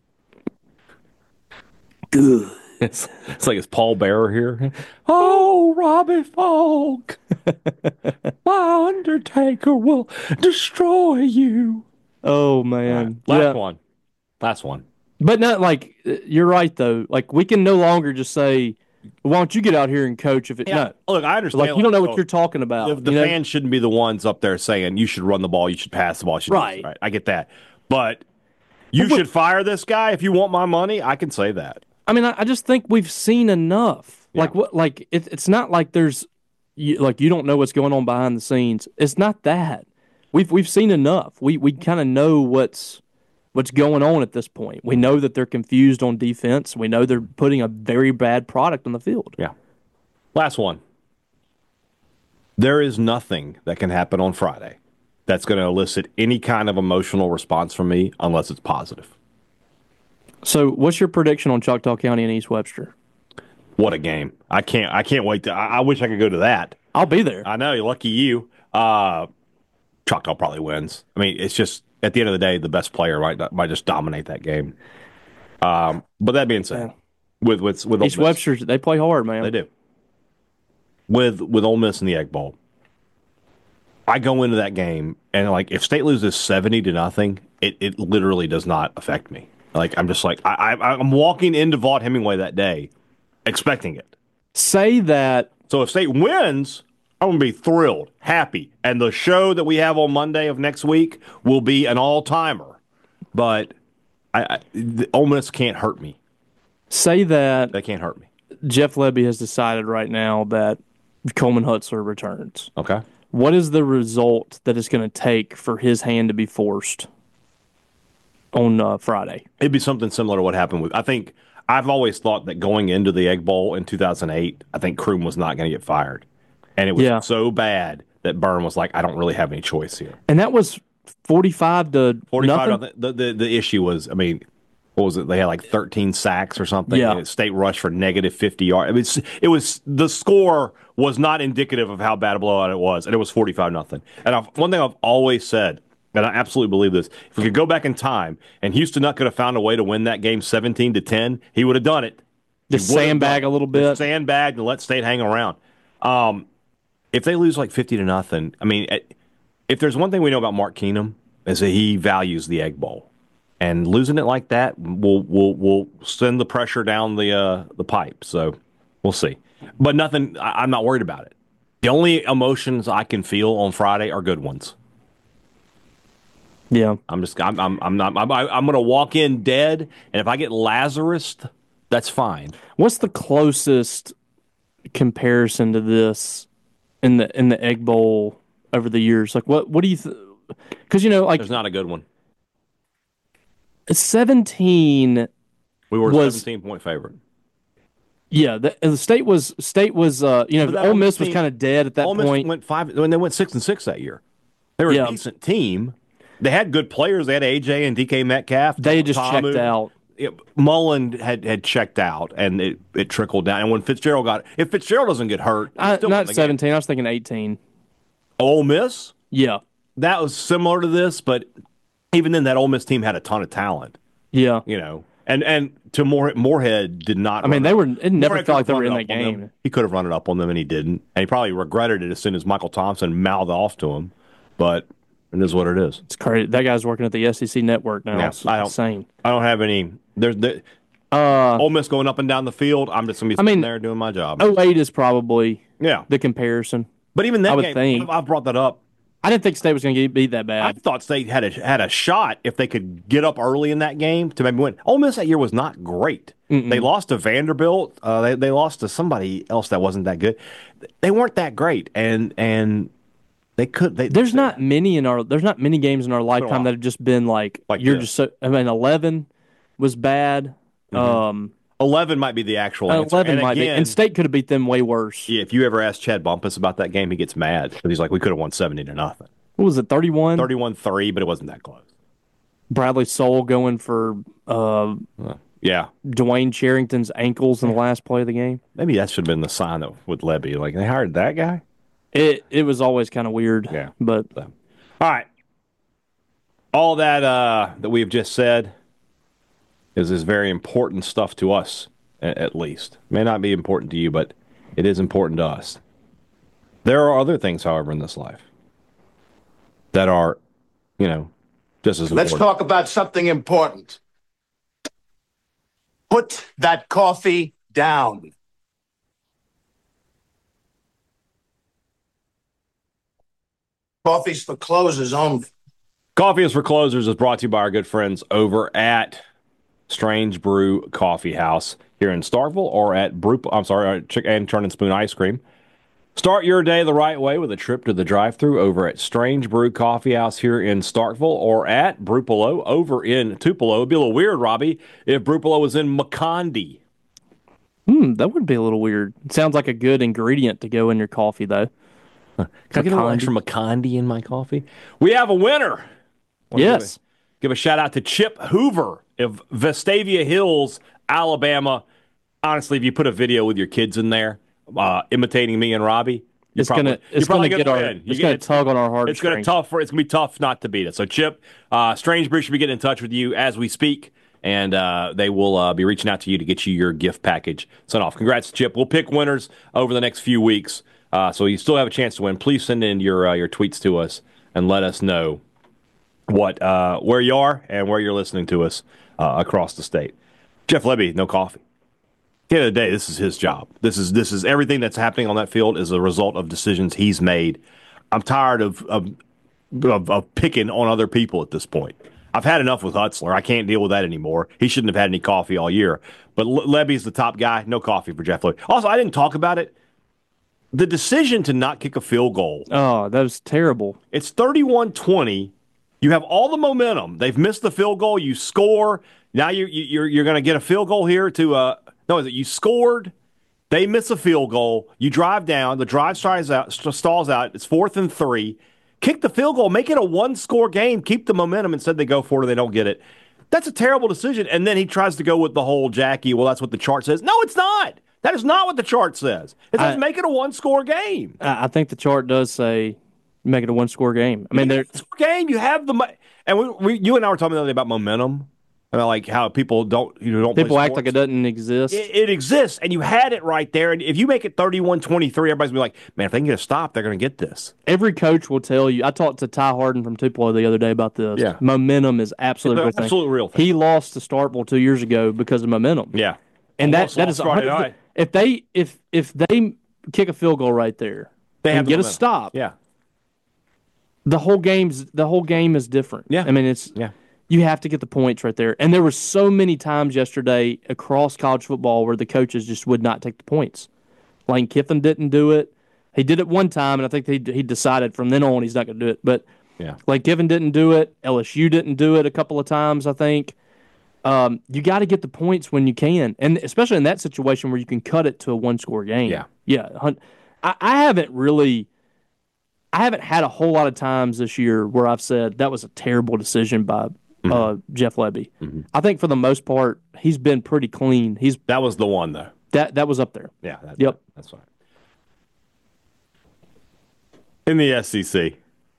Good. It's like it's Paul Bearer here. Oh, Robbie Falk, my Undertaker will destroy you. Oh man, right. Last one. But not like you're right though. Like we can no longer just say, "Why don't you get out here and coach?" If it no, look, I understand. Like you don't know what you're talking about. The fans shouldn't be the ones up there saying you should run the ball, you should pass the ball, right? I get that, but you should fire this guy if you want my money. I can say that. I mean, I just think we've seen enough. Yeah. Like what? Like it's not like there's you don't know what's going on behind the scenes. It's not that. We've seen enough. We kind of know what's going on at this point. We know that they're confused on defense. We know they're putting a very bad product on the field. Yeah. Last one. There is nothing that can happen on Friday that's going to elicit any kind of emotional response from me unless it's positive. So what's your prediction on Choctaw County and East Webster? What a game. I can't wait I wish I could go to that. I'll be there. I know. Lucky you. Choctaw probably wins. I mean, it's just, at the end of the day, the best player might just dominate that game. But that being said, with East Webster, they play hard, man. They do. with Ole Miss in the Egg Bowl. I go into that game and like if State loses 70-0, it literally does not affect me. Like I'm just like I'm walking into Vaught Hemingway that day expecting it. Say that. So if State wins, I'm going to be thrilled, happy. And the show that we have on Monday of next week will be an all-timer. But the Ole Miss can't hurt me. Say that. They can't hurt me. Jeff Lebby has decided right now that Coleman Hutzler returns. Okay. What is the result that it's going to take for his hand to be forced on Friday? It'd be something similar to what happened with. I think I've always thought that going into the Egg Bowl in 2008, I think Kroom was not going to get fired, and it was so bad that Byrne was like, I don't really have any choice here. And that was 45 to 45. nothing. The issue was, I mean, what was it? They had like 13 sacks or something. Yeah. And State rushed for negative 50 yards. I mean, it was the score was not indicative of how bad a blowout it was, and it was 45-0. And one thing I've always said, and I absolutely believe this, if we could go back in time and Houston Nutt could have found a way to win that game 17-10, he would have done it. Just sandbag a little bit. Just sandbag and let State hang around. If they lose like 50-0, I mean, if there's one thing we know about Mark Keenum is that he values the Egg Bowl. And losing it like that will send the pressure down the pipe. So we'll see. But nothing. I'm not worried about it. The only emotions I can feel on Friday are good ones. Yeah, I'm going to walk in dead, and if I get Lazarus, that's fine. What's the closest comparison to this in the Egg Bowl over the years? Like what do you? Because like there's not a good one. 17. We were 17-point favorite. Yeah, the State was Ole Miss was kind of dead at that Ole Miss point. went 5 when they went 6-6 that year. They were a decent team. They had good players. They had AJ and DK Metcalf. They had just checked out. Mullen had checked out, and it trickled down. And when Fitzgerald if Fitzgerald doesn't get hurt, not 17. I was thinking 18. Ole Miss. Yeah, that was similar to this, but even then, that Ole Miss team had a ton of talent. Yeah, and to Moorhead did not. I mean, it never felt like they were in that game. He could have run it up on them, and he didn't. And he probably regretted it as soon as Michael Thompson mouthed off to him. But it is what it is. It's crazy. That guy's working at the SEC network now. Yeah, it's insane. I don't have any. Ole Miss going up and down the field. I'm just going to be sitting there doing my job. 08 is probably the comparison. But even that game, I brought that up. I didn't think State was going to beat that bad. I thought State had a shot if they could get up early in that game to maybe win. Ole Miss that year was not great. Mm-mm. They lost to Vanderbilt. They lost to somebody else that wasn't that good. They weren't that great, and they could. There's not many games in our lifetime that have just been like you're this. Just so. I mean, 11 was bad. Mm-hmm. 11 might be the actual answer. 11 might be. And State could have beat them way worse. Yeah, if you ever ask Chad Bumpus about that game, he gets mad because he's like, we could have won 70-0. What was it, 31? 31-3, but it wasn't that close. Bradley Soul going for Dwayne Charrington's ankles in the last play of the game. Maybe that should have been the sign with Lebby. Like, they hired that guy? It was always kind of weird. Yeah. But all right. All that we've just said is very important stuff to us, at least. It may not be important to you, but it is important to us. There are other things, however, in this life that are, just as important. Let's talk about something important. Put that coffee down. Coffee's for closers only. Coffee is for Closers is brought to you by our good friends over at Strange Brew Coffee House here in Starkville, or at Chick and Churn and Spoon Ice Cream. Start your day the right way with a trip to the drive-thru over at Strange Brew Coffee House here in Starkville, or at Brupolo over in Tupelo. It'd be a little weird, Robbie, if Brupolo was in Macondi. That would be a little weird. It sounds like a good ingredient to go in your coffee, though. Can I get a little extra Macondi in my coffee? We have a winner. Yes. Give a shout out to Chip Hoover of Vestavia Hills, Alabama. Honestly, if you put a video with your kids in there, imitating me and Robbie, it's going to tug on our heartstrings. It's going to be tough not to beat it. So, Chip, Strange Brew should be getting in touch with you as we speak, and they will be reaching out to you to get you your gift package sent off. Congrats, Chip. We'll pick winners over the next few weeks So you still have a chance to win. Please send in your tweets to us and let us know where you are and where you're listening to us across the state. Jeff Lebby, no coffee. At the end of the day, this is his job. This is everything that's happening on that field is a result of decisions he's made. I'm tired of picking on other people at this point. I've had enough with Hutzler. I can't deal with that anymore. He shouldn't have had any coffee all year. But Lebby's the top guy. No coffee for Jeff Lebby. Also, I didn't talk about it. The decision to not kick a field goal. Oh, that was terrible. It's 31-20. You have all the momentum. They've missed the field goal. You score. Now you're going to get a field goal here to you scored. They miss a field goal. You drive down. The drive stalls out. It's 4th and 3. Kick the field goal. Make it a one-score game. Keep the momentum. Instead, they go for it and they don't get it. That's a terrible decision. And then he tries to go with the whole Jackie, well, that's what the chart says. No, it's not. That is not what the chart says. It says make it a one-score game. I think the chart does say make it a one-score game. I mean, game. You have and you and I were talking the other day about momentum, about like how people don't people act like it doesn't exist. It exists, and you had it right there. And if you make it 31-23, everybody's gonna be like, man, if they can get a stop, they're gonna get this. Every coach will tell you. I talked to Ty Harden from Tupelo the other day about this. Yeah. Momentum is absolutely real thing. Absolutely real thing. He lost to Starkville 2 years ago because of momentum. Yeah, and that is Friday night. If they kick a field goal right there and get a stop, yeah, the whole game is different. Yeah, I mean you have to get the points right there. And there were so many times yesterday across college football where the coaches just would not take the points. Lane Kiffin didn't do it. He did it one time, and I think he decided from then on he's not going to do it. But Lane Kiffin didn't do it. LSU didn't do it a couple of times, I think. You got to get the points when you can, and especially in that situation where you can cut it to a one-score game. Yeah. I haven't had a whole lot of times this year where I've said that was a terrible decision by Jeff Lebby. Mm-hmm. I think for the most part he's been pretty clean. That was the one though. That was up there. Yeah. That's fine. In the SEC.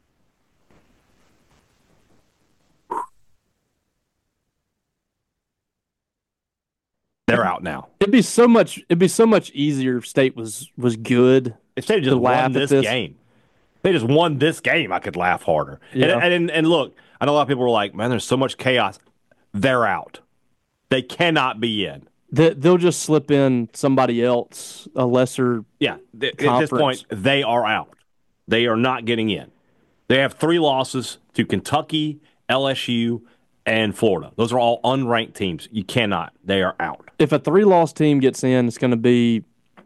They're out now. It'd be so much easier if State was good. If State just won this game. They just won this game, I could laugh harder. Yeah. And look, I know a lot of people were like, man, there's so much chaos. They're out. They cannot be in. They'll just slip in somebody else, a lesser At this point, they are out. They are not getting in. They have 3 losses to Kentucky, LSU, and Florida. Those are all unranked teams. You cannot. They are out. If a 3-loss team gets in, it's going to be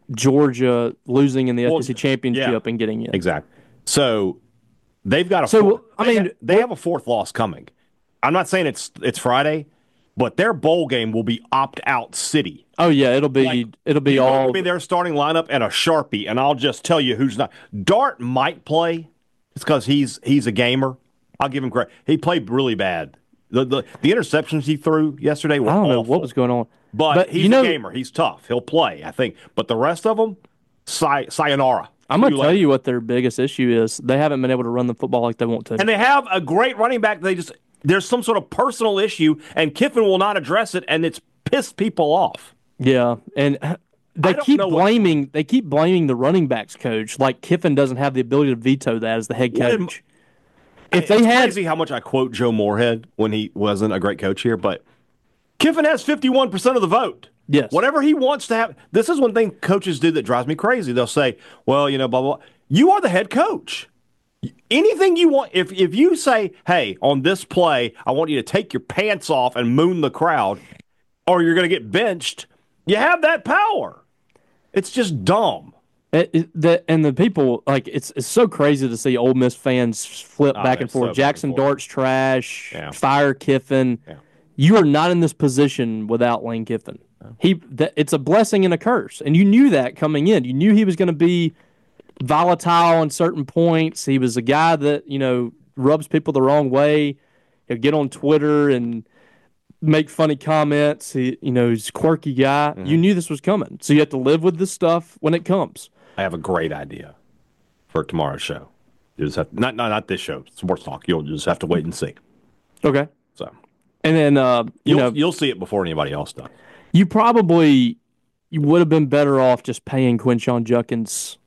Georgia losing in the SEC championship and getting in. Exactly. So they've got they have a 4th loss coming. I'm not saying it's Friday, but their bowl game will be opt-out city. Oh yeah, it'll be all. It'll be their starting lineup and a Sharpie, and I'll just tell you who's not. Dart might play. It's because he's a gamer. I'll give him credit. He played really bad. The interceptions he threw yesterday were awful. I don't know what was going on. But he's a gamer. He's tough. He'll play, I think. But the rest of them, sayonara. I'm going to tell you what their biggest issue is. They haven't been able to run the football like they want to. And they have a great running back. There's some sort of personal issue, and Kiffin will not address it, and it's pissed people off. Yeah, and they keep blaming the running backs coach, like Kiffin doesn't have the ability to veto that as the head coach. It's crazy how much I quote Joe Moorhead when he wasn't a great coach here, but Kiffin has 51% of the vote. Yes. Whatever he wants to have. This is one thing coaches do that drives me crazy. They'll say, well, blah, blah, blah. You are the head coach. Anything you want. If you say, hey, on this play, I want you to take your pants off and moon the crowd, or you're going to get benched, you have that power. It's just dumb. And the people, like, it's so crazy to see Ole Miss fans flip back and forth. So Jackson Dart's trash, fire Kiffin. Yeah. You are not in this position without Lane Kiffin. It's a blessing and a curse, and you knew that coming in. You knew he was going to be volatile on certain points. He was a guy that rubs people the wrong way. He'll get on Twitter and make funny comments. He's a quirky guy. Mm-hmm. You knew this was coming, so you have to live with this stuff when it comes. I have a great idea for tomorrow's show. You just have not this show, Sports Talk. You'll just have to wait and see. Okay. So, and then you'll see it before anybody else does. You would have been better off just paying Quinshon Judkins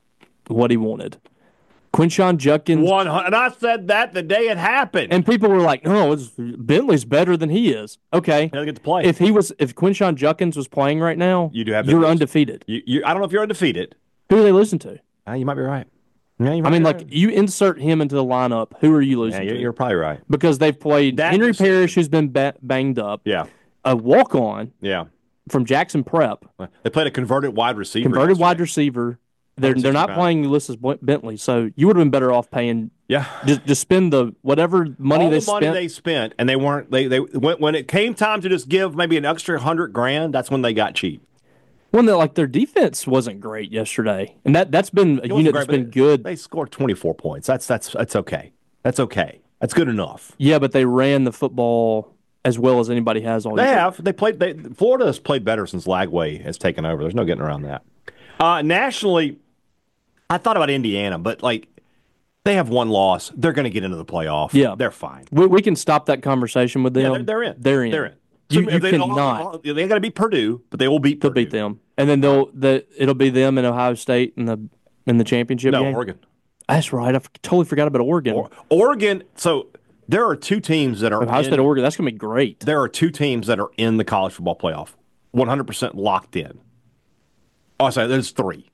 what he wanted. Quinshon Judkins. And I said that the day it happened. And people were like, "No, Bentley's better than he is." Okay, he doesn't get to play. If Quinshon Judkins was playing right now, you're undefeated. I don't know if you're undefeated. Who are they losing to? You might be right. Yeah, you insert him into the lineup. Who are you losing to? You're probably right because they've played Henry Parrish, who's been banged up. Yeah, a walk-on. Yeah, from Jackson Prep. They played a converted wide receiver. Wide receiver. They're not playing Ulysses Bentley, so you would have been better off paying. Yeah, just spend the whatever money all they the money spent. they spent, and they weren't. They when it came time to just give maybe an extra $100,000, that's when they got cheap. Well, their defense wasn't great yesterday, and that's been a unit that's been good. They scored 24 points. That's okay. That's okay. That's good enough. Yeah, but they ran the football as well as anybody has all year. They have. Florida has played better since Lagway has taken over. There's no getting around that. Nationally, I thought about Indiana, but they have one loss. They're going to get into the playoff. Yeah, they're fine. We can stop that conversation with them. Yeah, they're in. They're in. You cannot. They got to beat Purdue, but they will beat. They'll beat them, and then it'll be them and Ohio State in the championship game. Oregon. That's right. I totally forgot about Oregon. Oregon. So there are two teams that are Ohio State, Oregon. That's gonna be great. There are two teams that are in the college football playoff, 100% locked in. Oh, sorry. There's three.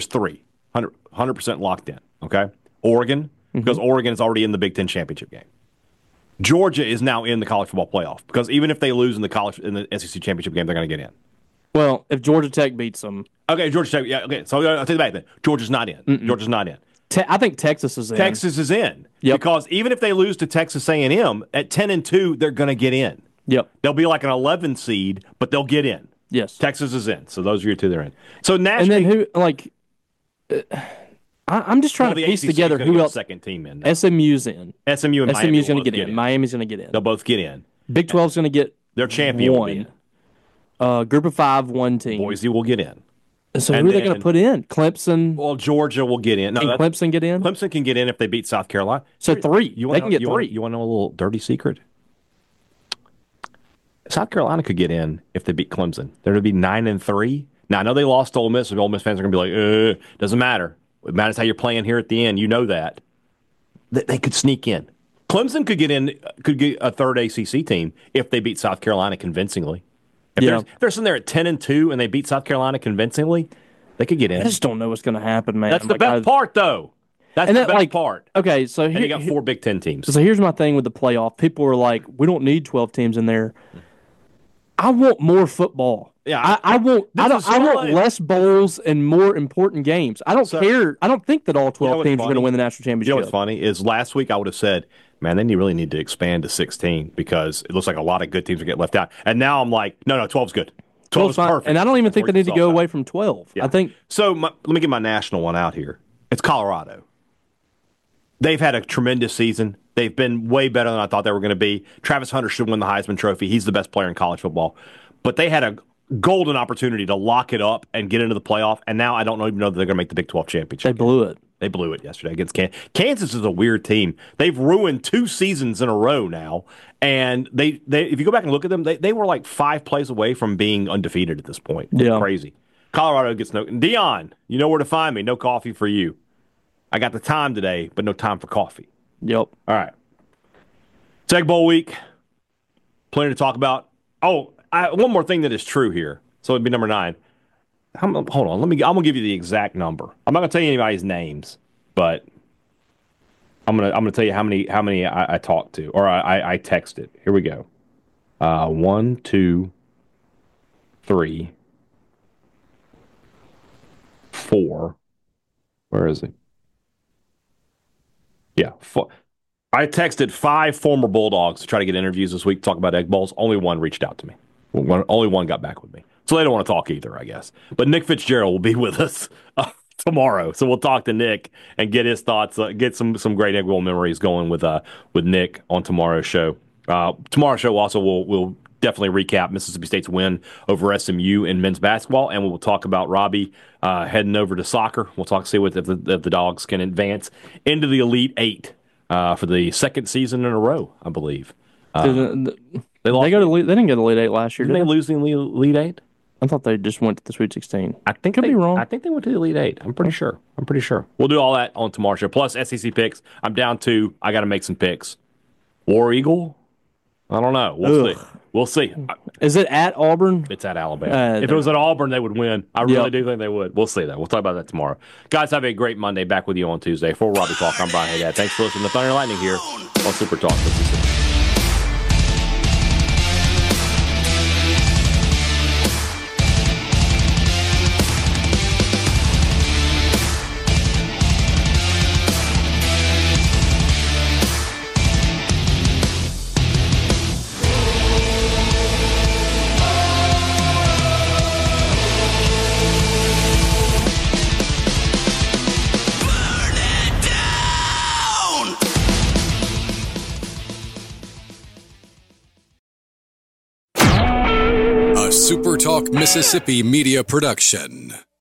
100% locked in. Okay, Oregon, because Oregon is already in the Big Ten championship game. Georgia is now in the college football playoff because even if they lose in the SEC championship game, they're going to get in. Well, if Georgia Tech beats them, okay, Georgia Tech, yeah, okay. So I'll take it back then. Georgia's not in. Mm-mm. Georgia's not in. I think Texas is in. Texas is in. Yep. Because even if they lose to Texas A&M at 10-2, they're going to get in. Yep. They'll be like an 11 seed, but they'll get in. Yes. Texas is in. So those are your two that are in. So nationally, and then who I'm just trying to piece together who else. Second team in. SMU's in. SMU and Miami SMU's going to get in. Miami's going to get in. They'll both get in. Big 12's going to get their champion. One. Group of 5, one team. Boise will get in. So who are they going to put in? Clemson. Well, Georgia will get in. No, can Clemson get in? Clemson can get in if they beat South Carolina. So 3. They can get 3. You want to know a little dirty secret? South Carolina could get in if they beat Clemson. They're going to be 9-3. Now I know they lost to Ole Miss, so Ole Miss fans are going to be like, doesn't matter. It matters how you're playing here at the end. You know that. They could sneak in. Clemson could get in, could get a third ACC team if they beat South Carolina convincingly. If they're sitting there at 10-2 and they beat South Carolina convincingly, they could get in. I just don't know what's going to happen, man. That's the best part, though. That's the best part. Okay, so you got 4 Big Ten teams. So here's my thing with the playoff. People were like, we don't need 12 teams in there. I want more football. Yeah, I want less bowls and more important games. I don't care. I don't think that all 12 teams are going to win the national championship. You know what's funny is last week I would have said, man, they really need to expand to 16 because it looks like a lot of good teams are getting left out. And now I'm like, no, 12's good. 12 is perfect. And I don't even think they need to go away from 12. Yeah. I think. So let me get my national one out here. It's Colorado. They've had a tremendous season. They've been way better than I thought they were going to be. Travis Hunter should win the Heisman Trophy. He's the best player in college football. But they had a golden opportunity to lock it up and get into the playoff, and now I don't even know that they're going to make the Big 12 championship. They blew it. They blew it yesterday against Kansas. Kansas is a weird team. They've ruined 2 seasons in a row now, and they if you go back and look at them, they were like 5 plays away from being undefeated at this point. Yeah. Crazy. Colorado gets no – Dion, you know where to find me. No coffee for you. I got the time today, but no time for coffee. Yep. All right. Egg Bowl week. Plenty to talk about. Oh, one more thing that is true here. So it'd be number 9. Hold on. I'm gonna give you the exact number. I'm not gonna tell you anybody's names, but I'm gonna tell you how many I talked to or I texted. Here we go. 1, 2, 3, 4. Where is he? Yeah, 4. I texted 5 former Bulldogs to try to get interviews this week to talk about Egg Bowls. Only one reached out to me. Only one got back with me. So they don't want to talk either, I guess. But Nick Fitzgerald will be with us tomorrow. So we'll talk to Nick and get his thoughts, get some great Egg Bowl memories going with Nick on tomorrow's show. Tomorrow's show also will definitely recap Mississippi State's win over SMU in men's basketball, and we'll talk about Robbie heading over to soccer. We'll see if the Dogs can advance into the Elite 8 for the second season in a row, I believe. They didn't go to they didn't get the Elite 8 last year. Did they lose the Elite 8? I thought they just went to the Sweet 16. I think Could be wrong. I think they went to the Elite Eight. I'm pretty sure. We'll do all that on tomorrow's show. Plus SEC picks. I'm down 2. I got to make some picks. War Eagle? I don't know. We'll see. Is it at Auburn? It's at Alabama. If it was at Auburn, they would win. I really do think they would. We'll see that. We'll talk about that tomorrow. Guys, have a great Monday. Back with you on Tuesday. For Robbie Falk, I'm Brian Haydad. Thanks for listening to Thunder and Lightning here on Super Talk Mississippi. Super Talk Mississippi Media Production.